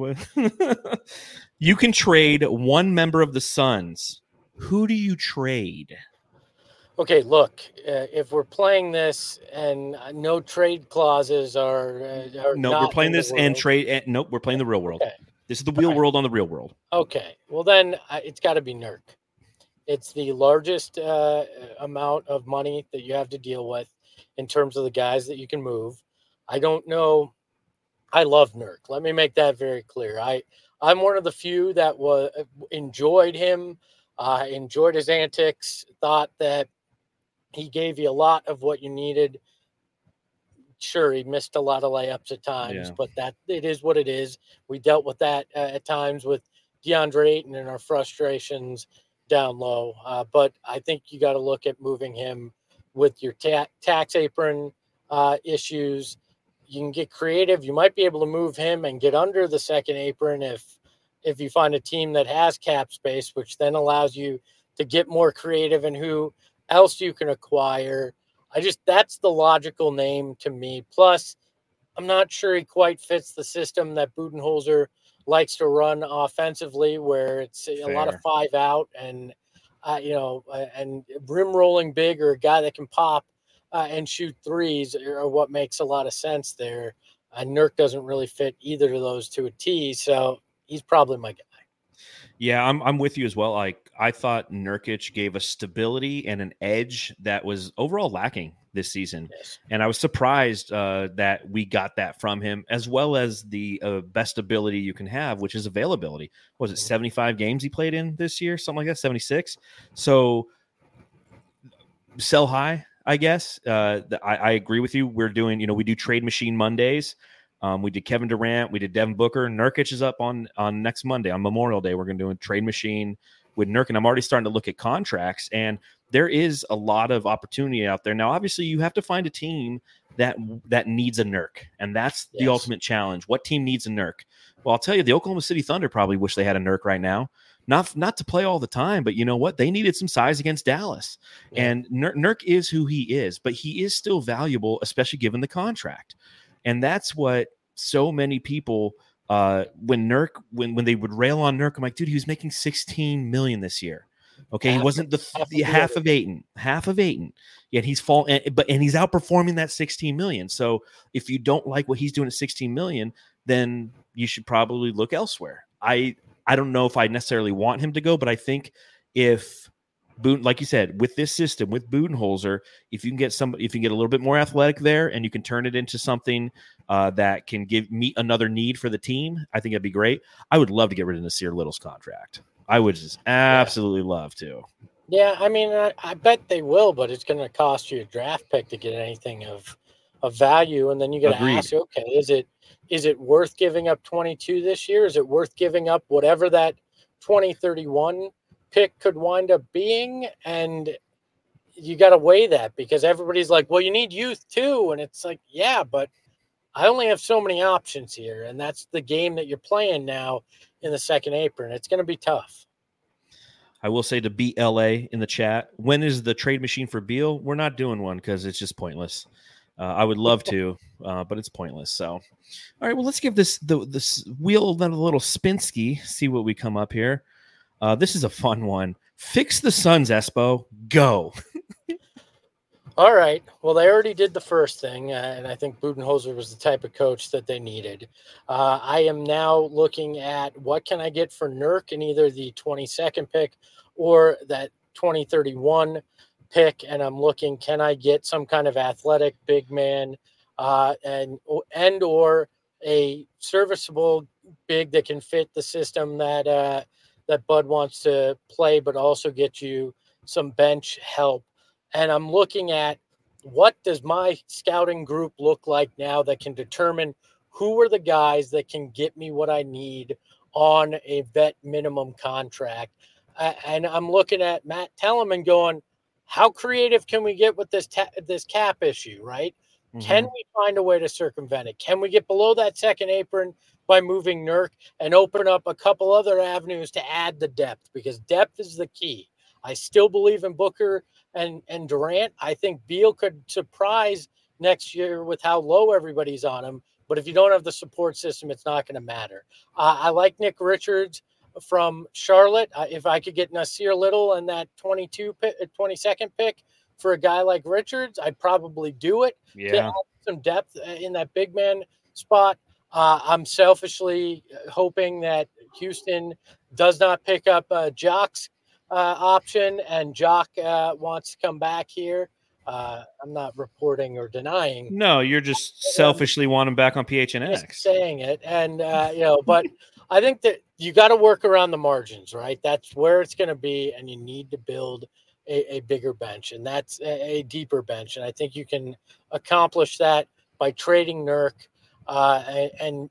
You can trade one member of the Suns. Who do you trade?
Okay, look, if we're playing this and no trade clauses are
no, we're playing this and trade. Nope, we're playing the real world. Okay. This is the real world on the real world.
Okay, well then it's got to be Nurk. It's the largest amount of money that you have to deal with in terms of the guys that you can move. I don't know. I love Nurk. Let me make that very clear. I'm one of the few that enjoyed him, enjoyed his antics, thought that he gave you a lot of what you needed. Sure, he missed a lot of layups at times, but that it is what it is. We dealt with that at times with DeAndre Ayton and our frustrations down low. But I think you got to look at moving him with your tax apron issues. You can get creative. You might be able to move him and get under the second apron if you find a team that has cap space, which then allows you to get more creative in who else you can acquire. That's the logical name to me. Plus, I'm not sure he quite fits the system that Budenholzer likes to run offensively, where it's a lot of 5 out and and rim rolling big, or a guy that can pop and shoot threes are what makes a lot of sense there. Nurk doesn't really fit either of those to a T, so he's probably my guy.
Yeah, I'm with you as well. I thought Nurkic gave us stability and an edge that was overall lacking this season.
Yes.
And I was surprised that we got that from him, as well as the best ability you can have, which is availability. Was it 75 games he played in this year? Something like that, 76. So sell high, I guess. I agree with you. We're doing, we do Trade Machine Mondays. We did Kevin Durant. We did Devin Booker. Nurkic is up on next Monday, on Memorial Day. We're going to do a Trade Machine with Nurk, and I'm already starting to look at contracts, and there is a lot of opportunity out there. Now, obviously, you have to find a team that needs a Nurk, and that's the ultimate challenge. What team needs a Nurk? Well, I'll tell you, the Oklahoma City Thunder probably wish they had a Nurk right now. Not to play all the time, but you know what? They needed some size against Dallas. Yeah. And Nurk is who he is, but he is still valuable, especially given the contract. And that's what so many people when they would rail on Nurk, I'm like, dude, he was making $16 million this year. Okay, he wasn't half of Ayton. Yet he's and he's outperforming that $16 million. So if you don't like what he's doing at $16 million, then you should probably look elsewhere. I don't know if I necessarily want him to go, but I think if like you said, with this system, with Budenholzer, if you can get a little bit more athletic there, and you can turn it into something that can meet another need for the team, I think that'd be great. I would love to get rid of Nasir Little's contract. I would just absolutely love to.
Yeah, I mean, I bet they will, but it's going to cost you a draft pick to get anything of value, and then you got to ask, okay, is it worth giving up 22 this year? Is it worth giving up whatever that 2031 pick could wind up being? And you got to weigh that, because everybody's like, well, you need youth too, and it's like, yeah, but I only have so many options here, and that's the game that you're playing now in the second apron. It's going to be tough.
I will say to BLA in the chat, when is the trade machine for Beal? We're not doing one because it's just pointless. I would love to, but it's pointless. So, all right, well, let's give this wheel a little spinsky, see what we come up here. This is a fun one. Fix the Suns, Espo. Go.
All right. Well, they already did the first thing, and I think Budenholzer was the type of coach that they needed. I am now looking at what can I get for Nurk in either the 22nd pick or that 2031 pick, and I'm looking, can I get some kind of athletic big man and or a serviceable big that can fit the system that Bud wants to play, but also get you some bench help. And I'm looking at, what does my scouting group look like now that can determine who are the guys that can get me what I need on a vet minimum contract. And I'm looking at Matt Telemann going, how creative can we get with this cap issue, right? Mm-hmm. Can we find a way to circumvent it? Can we get below that second apron by moving Nurk and open up a couple other avenues to add the depth? Because depth is the key. I still believe in Booker and Durant. I think Beal could surprise next year with how low everybody's on him. But if you don't have the support system, it's not going to matter. I like Nick Richards from Charlotte. If I could get Nasir Little and that 22nd pick for a guy like Richards, I'd probably do it.
Yeah.
To add some depth in that big man spot. I'm selfishly hoping that Houston does not pick up Jock's option, and Jock wants to come back here. I'm not reporting or denying.
No, you're just selfishly want him back on PHNX.
Just saying it, and but I think that you got to work around the margins, right? That's where it's going to be, and you need to build a bigger bench, and that's a deeper bench, and I think you can accomplish that by trading Nurk and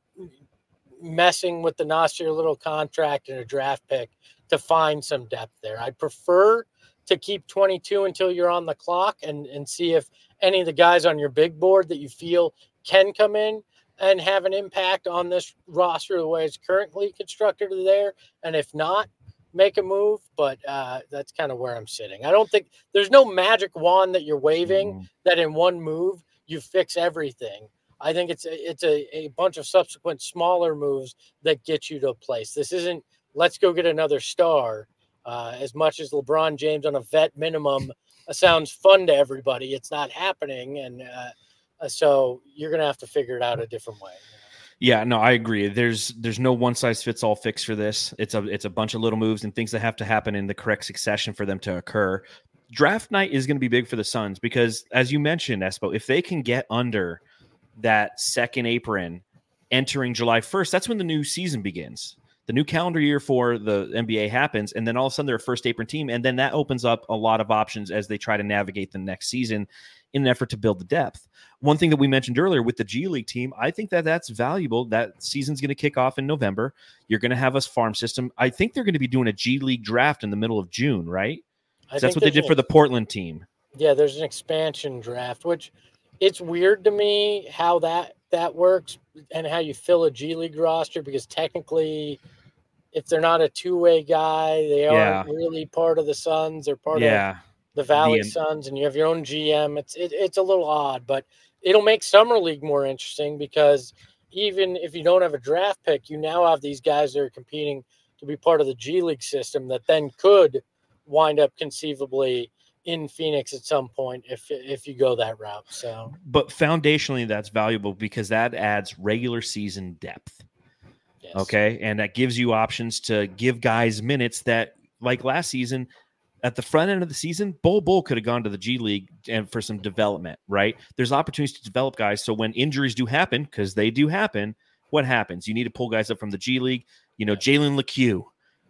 messing with the Nasir Little contract and a draft pick to find some depth there. I prefer to keep 22 until you're on the clock and see if any of the guys on your big board that you feel can come in and have an impact on this roster the way it's currently constructed are there. And if not, make a move. But that's kind of where I'm sitting. I don't think there's no magic wand that you're waving that in one move you fix everything. I think it's a bunch of subsequent smaller moves that get you to a place. This isn't let's go get another star. As much as LeBron James on a vet minimum sounds fun to everybody, it's not happening, and so you're going to have to figure it out a different way.
Yeah, no, I agree. There's no one size fits all fix for this. It's a bunch of little moves and things that have to happen in the correct succession for them to occur. Draft night is going to be big for the Suns because, as you mentioned, Espo, if they can get under that second apron entering July 1st, that's when the new season begins. The new calendar year for the NBA happens, and then all of a sudden they're a first apron team, and then that opens up a lot of options as they try to navigate the next season in an effort to build the depth. One thing that we mentioned earlier with the G League team, I think that's valuable. That season's going to kick off in November. You're going to have a farm system. I think they're going to be doing a G League draft in the middle of June, right? That's what they did for the Portland team.
Yeah, there's an expansion draft, which it's weird to me how that works and how you fill a G League roster, because technically if they're not a two-way guy, they aren't really part of the Suns. They're part of the Valley Suns, and you have your own GM. It's a little odd, but it'll make Summer League more interesting because even if you don't have a draft pick, you now have these guys that are competing to be part of the G League system that then could wind up conceivably in Phoenix at some point if you go that route. So,
but foundationally, that's valuable because that adds regular season depth. Yes. Okay, and that gives you options to give guys minutes that, like last season, at the front end of the season, Bull could have gone to the G League and for some development, right? There's opportunities to develop guys. So when injuries do happen, because they do happen, what happens? You need to pull guys up from the G League. You know, Jalen LeCue.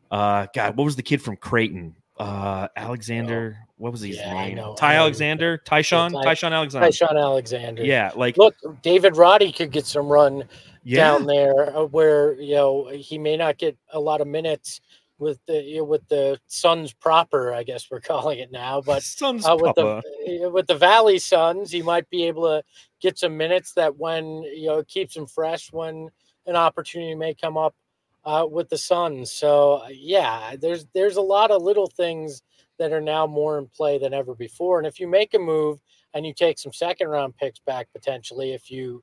God, what was the kid from Creighton? Alexander. What was his name? Alexander? Tyshawn Alexander.
Tyshawn Alexander.
Yeah, like
look, David Roddy could get some run down there where, he may not get a lot of minutes with the Suns proper, I guess we're calling it now, but with the Valley Suns, he might be able to get some minutes that when it keeps him fresh when an opportunity may come up with the Suns. So there's a lot of little things that are now more in play than ever before. And if you make a move and you take some second round picks back potentially, if you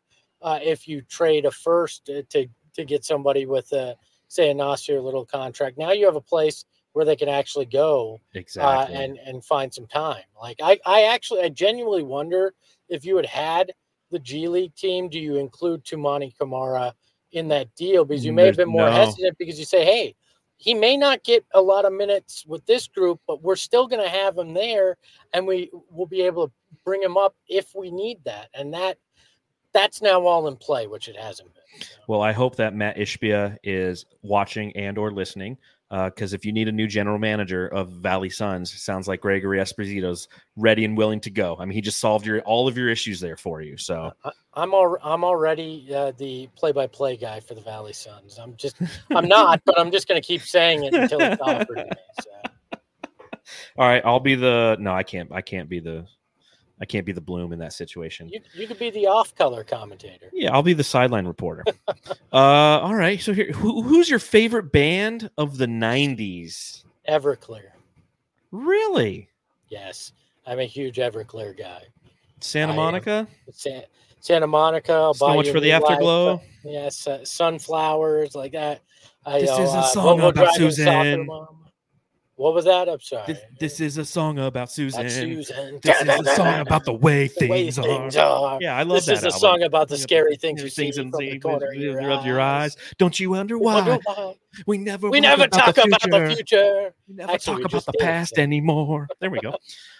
trade a first to get somebody with say a Nasir little contract, now you have a place where they can actually go and find some time. Like I genuinely wonder if you had the G League team, do you include Toumani Camara in that deal? Because you may have been more hesitant because you say, hey, he may not get a lot of minutes with this group, but we're still going to have him there and we will be able to bring him up if we need that. And that's now all in play, which it hasn't been. So.
Well, I hope that Matt Ishbia is watching and or listening, because if you need a new general manager of Valley Suns, it sounds like Gregory Esposito's ready and willing to go. I mean, he just solved all of your issues there for you. So
I'm already the play-by-play guy for the Valley Suns. I'm not, but I'm just going to keep saying it until it's offered to me. So.
All right, I'll be I can't be the Bloom in that situation.
You could be the off-color commentator.
Yeah, I'll be the sideline reporter. All right. So here, who's your favorite band of the 90s?
Everclear.
Really?
Yes. I'm a huge Everclear guy.
Santa Monica?
Santa Monica.
So much for the Afterglow?
Yes. Sunflowers, like that.
This is a song about Susan.
What was that? I'm sorry.
This is a song about Susan.
This
is a song about the way things are. Yeah, I love that.
This is a song about the scary things you see
from
the corner of
your eyes. Don't you wonder why? We never
talk about the future.
We never talk about the past anymore. There we go.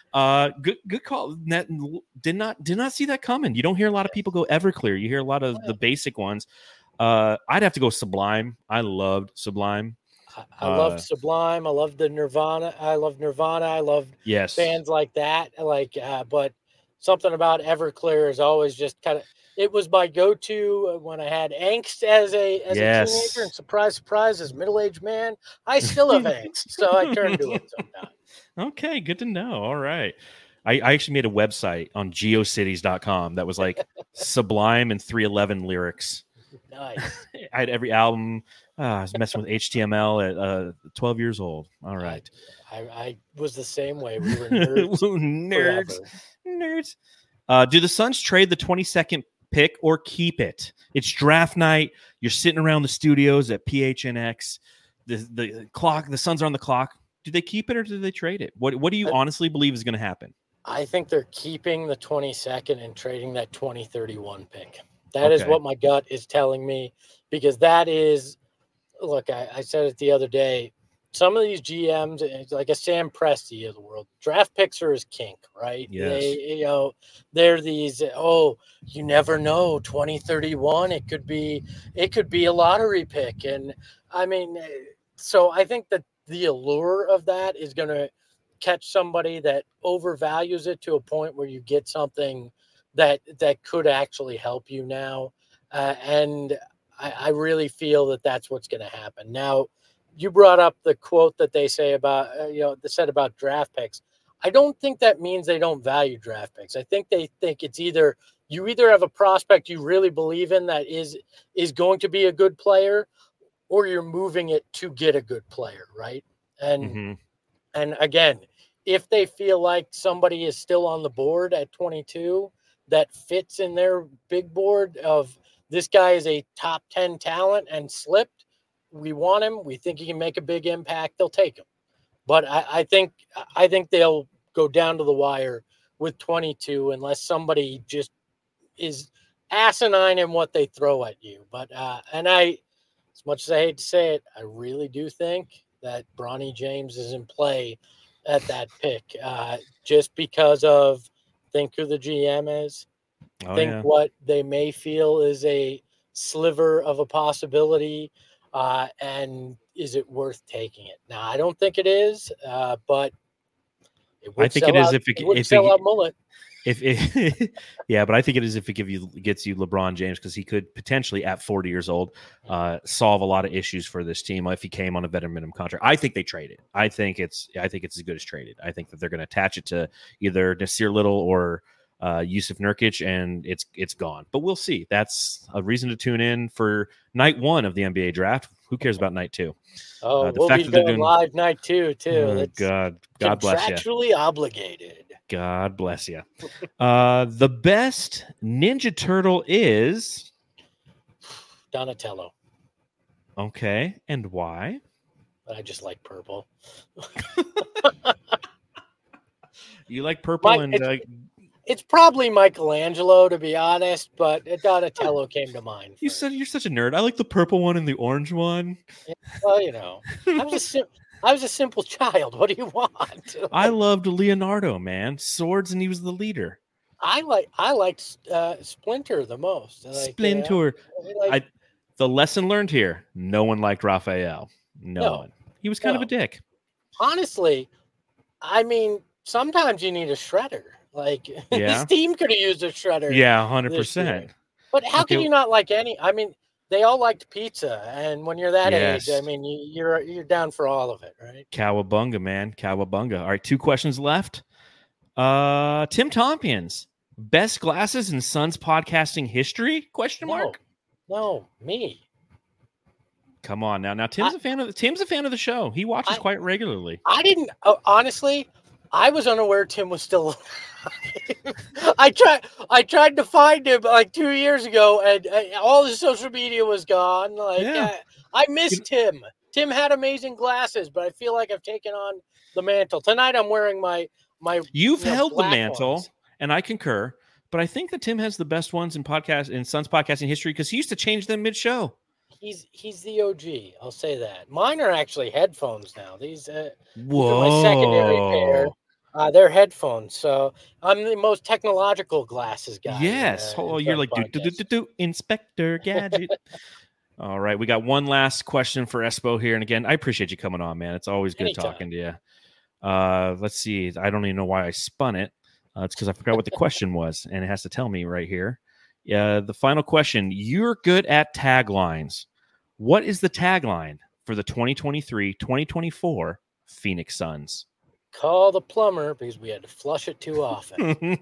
Good call. Did not see that coming. You don't hear a lot of people go Everclear. You hear a lot of the basic ones. I'd have to go Sublime. I loved Sublime.
I loved Sublime. I loved the Nirvana. I love Nirvana. I love bands like that. But something about Everclear is always just kind of. It was my go-to when I had angst as a teenager, and surprise, as a middle-aged man, I still have angst, so I turn to it sometimes.
Okay, good to know. All right. I actually made a website on geocities.com that was like Sublime and 311 lyrics.
Nice.
I had every album. I was messing with HTML at 12 years old. All right.
I was the same way. We were nerds.
Nerds. Do the Suns trade the 22nd pick or keep it. It's draft night. You're sitting around the studios at PHNX. The clock, the Suns are on the clock. Do they keep it or do they trade it? What do you honestly believe is going to happen?
I think they're keeping the 22nd and trading that 2031 pick. That is what my gut is telling me, because that is, look, I said it the other day. Some of these GMs, like a Sam Presti of the world, draft picks are his kink, right?
Yes.
They're these, you never know, 2031, it could be a lottery pick. And I mean, so I think that the allure of that is going to catch somebody that overvalues it to a point where you get something that could actually help you now. And I really feel that that's what's going to happen. Now, you brought up the quote that they say about, they said about draft picks. I don't think that means they don't value draft picks. I think they think it's either you either have a prospect you really believe in that is going to be a good player, or you're moving it to get a good player, right? And and again, if they feel like somebody is still on the board at 22 that fits in their big board of this guy is a top 10 talent and slipped, we want him, we think he can make a big impact, they'll take him. But I think they'll go down to the wire with 22 unless somebody just is asinine in what they throw at you. But and I, as much as I hate to say it, I really do think that Bronny James is in play at that pick, just because of think who the GM is, what they may feel is a sliver of a possibility, and is it worth taking it? Now, I don't think it is, but it would
I think it is if it
sell out Mullet.
Yeah, but I think it is if it gets you LeBron James, because he could potentially at 40 years old solve a lot of issues for this team if he came on a veteran minimum contract. I think they trade it. I think it's as good as traded. I think that they're going to attach it to either Nasir Little or Yusuf Nurkic, and it's gone. But we'll see. That's a reason to tune in for night 1 of the NBA draft. Who cares about night 2?
Oh, we'll be going live night 2 too.
God bless you.
Contractually obligated.
God bless you. The best Ninja Turtle is
Donatello.
Okay, and why?
I just like purple.
You like purple,
it's probably Michelangelo, to be honest, but Donatello came to mind.
You said you're such a nerd. I like the purple one and the orange one.
Yeah, well, I was a simple child. What do you want?
I loved Leonardo, man. Swords, and he was the leader.
I liked Splinter the most.
Splinter. The lesson learned here: no one liked Raphael. No one. He was kind of a dick.
Honestly, I mean, sometimes you need a shredder. This team could have used a shredder.
Yeah, 100%.
But how can you not like any? I mean, they all liked pizza, and when you're that age, I mean, you're down for all of it, right?
Cowabunga, man, cowabunga. All right, 2 questions left. Tim Tompkins, best glasses in Suns podcasting history? Question mark.
No, me.
Come on now. Now Tim's a fan of the show. He watches quite regularly.
I didn't honestly. I was unaware Tim was still alive. I tried to find him like 2 years ago, and all his social media was gone. I missed Tim. Tim had amazing glasses, but I feel like I've taken on the mantle. Tonight I'm wearing my
You've held the mantle,
ones.
And I concur, but I think that Tim has the best ones in Suns podcasting history, because he used to change them mid-show.
He's the OG. I'll say that. Mine are actually headphones now. These are
my
secondary pair. They're headphones. So I'm the most technological glasses guy.
Yes. You're like Inspector Gadget. All right. We got one last question for Espo here. And again, I appreciate you coming on, man. It's always good talking to you. Let's see. I don't even know why I spun it. It's because I forgot what the question was, and it has to tell me right here. The final question. You're good at taglines. What is the tagline for the 2023-2024 Phoenix Suns?
Call the plumber, because we had to flush it too often.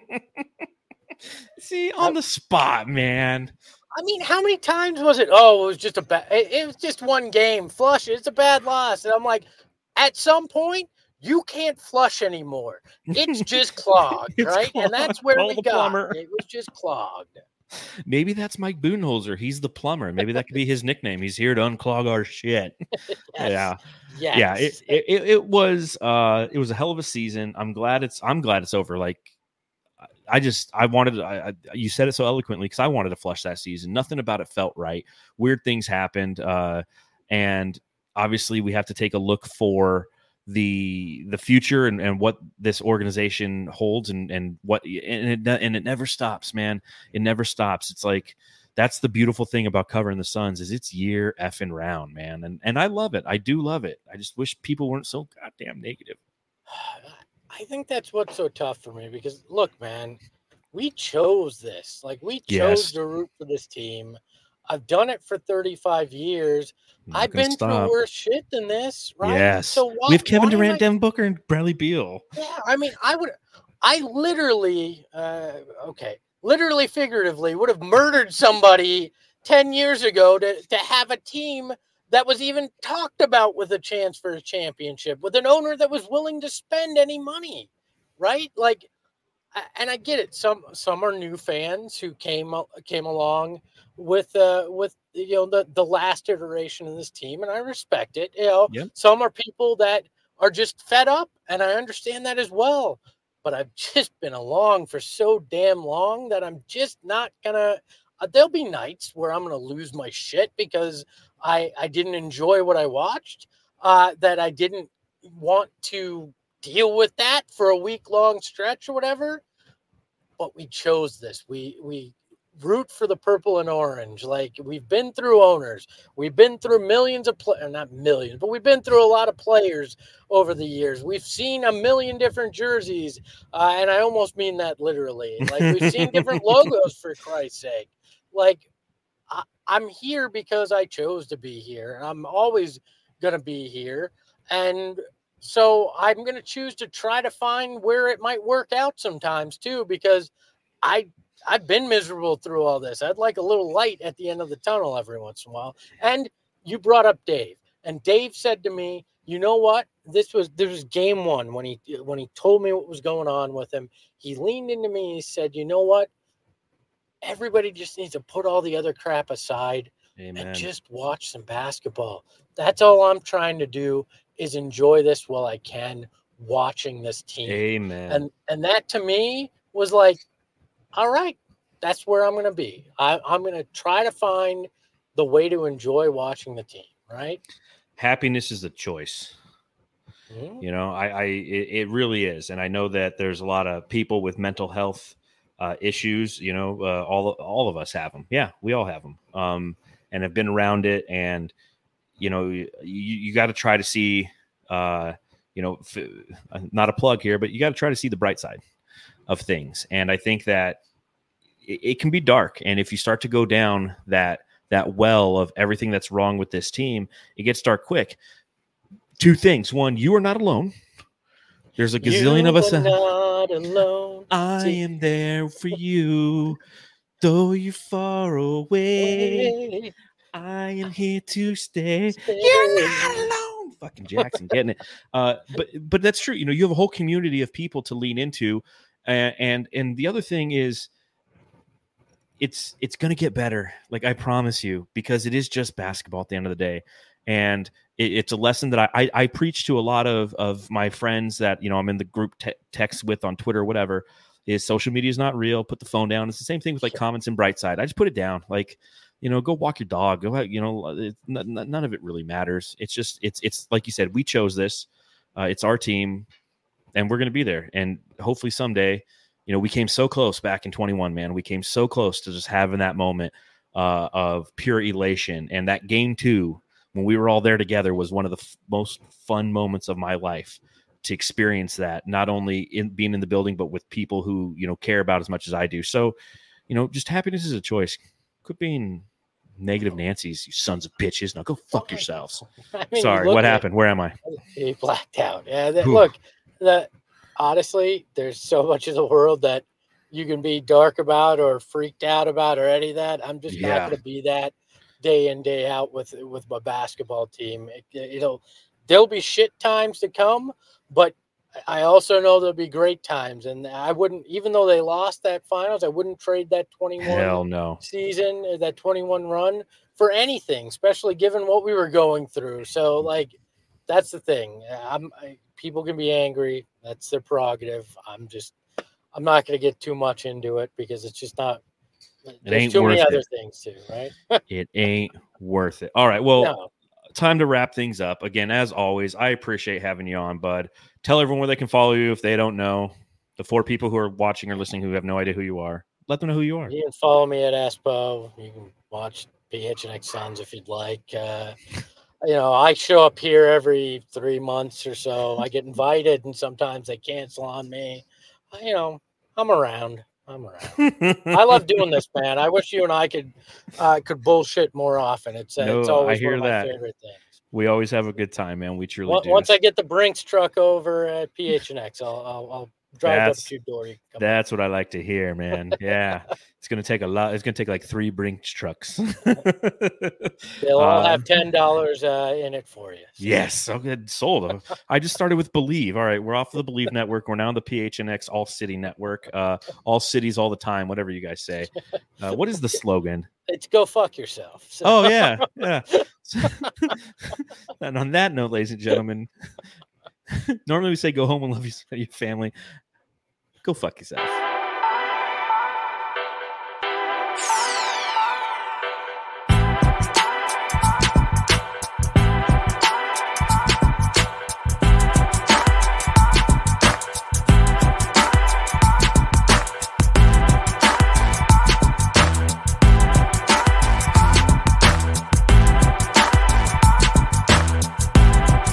See, on the spot, man.
I mean, how many times was it? Oh, it was just it was just one game. Flush it. It's a bad loss. And I'm like, at some point, you can't flush anymore. It's just clogged, right? And that's where we got. It was just clogged.
Maybe that's Mike Budenholzer. He's the plumber. Maybe that could be his nickname. He's here to unclog our shit.
Yes.
Yeah.
Yes.
It was a hell of a season. I'm glad it's over. Like, you said it so eloquently, because I wanted to flush that season. Nothing about it felt right. Weird things happened. And obviously we have to take a look for the future and what this organization holds and it never stops, man. It never stops. It's like, that's the beautiful thing about covering the Suns, is it's year effing round, man. And I love it. I do love it. I just wish people weren't so goddamn negative.
I think that's what's so tough for me, because look, man, we chose this. Like, we chose to root for this team. I've done it for 35 years. I've been through worse shit than this, right?
Yes.
So
we have Kevin Durant, Devin Booker, and Bradley Beal.
Yeah, I mean, I literally, literally figuratively would have murdered somebody 10 years ago to have a team that was even talked about with a chance for a championship, with an owner that was willing to spend any money, right? Like, and I get it. Some are new fans who came along with the last iteration of this team, and I respect it. Some are people that are just fed up, and I understand that as well. But I've just been along for so damn long that I'm just not gonna. There'll be nights where I'm gonna lose my shit because I didn't enjoy what I watched. That I didn't want to deal with that for a week-long stretch or whatever. But we chose this. We root for the purple and orange. Like, we've been through owners. We've been through millions of not millions, but we've been through a lot of players over the years. We've seen a million different jerseys. And I almost mean that literally. Like, we've seen different logos, for Christ's sake. Like, I'm here because I chose to be here. I'm always going to be here. And so I'm going to choose to try to find where it might work out sometimes too, because I've been miserable through all this. I'd like a little light at the end of the tunnel every once in a while. And you brought up Dave, and Dave said to me, you know what? This was game one when he told me what was going on with him. He leaned into me and he said, you know what? Everybody just needs to put all the other crap aside. Amen. And just watch some basketball. That's all I'm trying to do, is enjoy this while I can, watching this team.
Amen.
And that to me was like, all right, that's where I'm going to be. I'm going to try to find the way to enjoy watching the team, right?
Happiness is a choice. Mm-hmm. You know, it really is. And I know that there's a lot of people with mental health issues, you know, all of us have them. Yeah, we all have them. And have been around it. And, you know, you got to try to see, not a plug here, but you got to try to see the bright side of things. And I think that it can be dark. And if you start to go down that well of everything that's wrong with this team, it gets dark quick. Two things. One, you are not alone. There's a gazillion of us.
Not alone.
I am there for you. Though you're far away, I am here to stay. You're not alone. Fucking Jackson getting it. But that's true. You know, you have a whole community of people to lean into. And the other thing is, it's going to get better. Like, I promise you, because it is just basketball at the end of the day. And it's a lesson that I preach to a lot of my friends that, you know, I'm in the group text with on Twitter or whatever, is social media is not real. Put the phone down. It's the same thing with like comments and Brightside. I just put it down. Like, you know, go walk your dog. Go out, you know, none of it really matters. It's just, it's like you said, we chose this. It's our team and we're going to be there. And hopefully someday, you know, we came so close back in 21, man. We came so close to just having that moment of pure elation. And that game 2, when we were all there together, was one of the most fun moments of my life, to experience that, not only in being in the building, but with people who, you know, care about as much as I do. So, you know, just happiness is a choice. Quit being negative Nancy's, you sons of bitches. Now go fuck yourselves. I mean, sorry, what happened? Where am I?
He blacked out. Yeah, look, honestly, there's so much of the world that you can be dark about or freaked out about or any of that. I'm just not going to be that day in, day out with my basketball team. There'll be shit times to come, but I also know there'll be great times, and I wouldn't, even though they lost that finals, I wouldn't trade that 21 season, that 21 run for anything, especially given what we were going through. So, like, that's the thing. People can be angry. That's their prerogative. I'm not going to get too much into it because it's just not. There's too many other things too, right?
It ain't worth it. All right. Well, time to wrap things up. Again, as always, I appreciate having you on, bud. Tell everyone where they can follow you if they don't know. The 4 people who are watching or listening who have no idea who you are, let them know who you are.
You can follow me at Espo. You can watch PHNX Suns if you'd like. I show up here every 3 months or so. I get invited, and sometimes they cancel on me. I'm around. I love doing this, man. I wish you and I could bullshit more often. It's always one of my favorite things.
We always have a good time, man. We truly do.
Once I get the Brinks truck over at PHNX, I'll drive up to your door.
That's what I like to hear, man. Yeah. It's going to take a lot. It's going to take like 3 Brinks trucks.
They'll all have $10 in it for you. So.
Yes. Okay. Sold. I just started with Believe. All right. We're off of the Believe network. We're now on the PHNX All City network. All cities all the time, whatever you guys say. What is the slogan?
It's go fuck yourself. So.
Oh, yeah. Yeah. And on that note, ladies and gentlemen, normally we say go home and love your family. Go fuck yourself.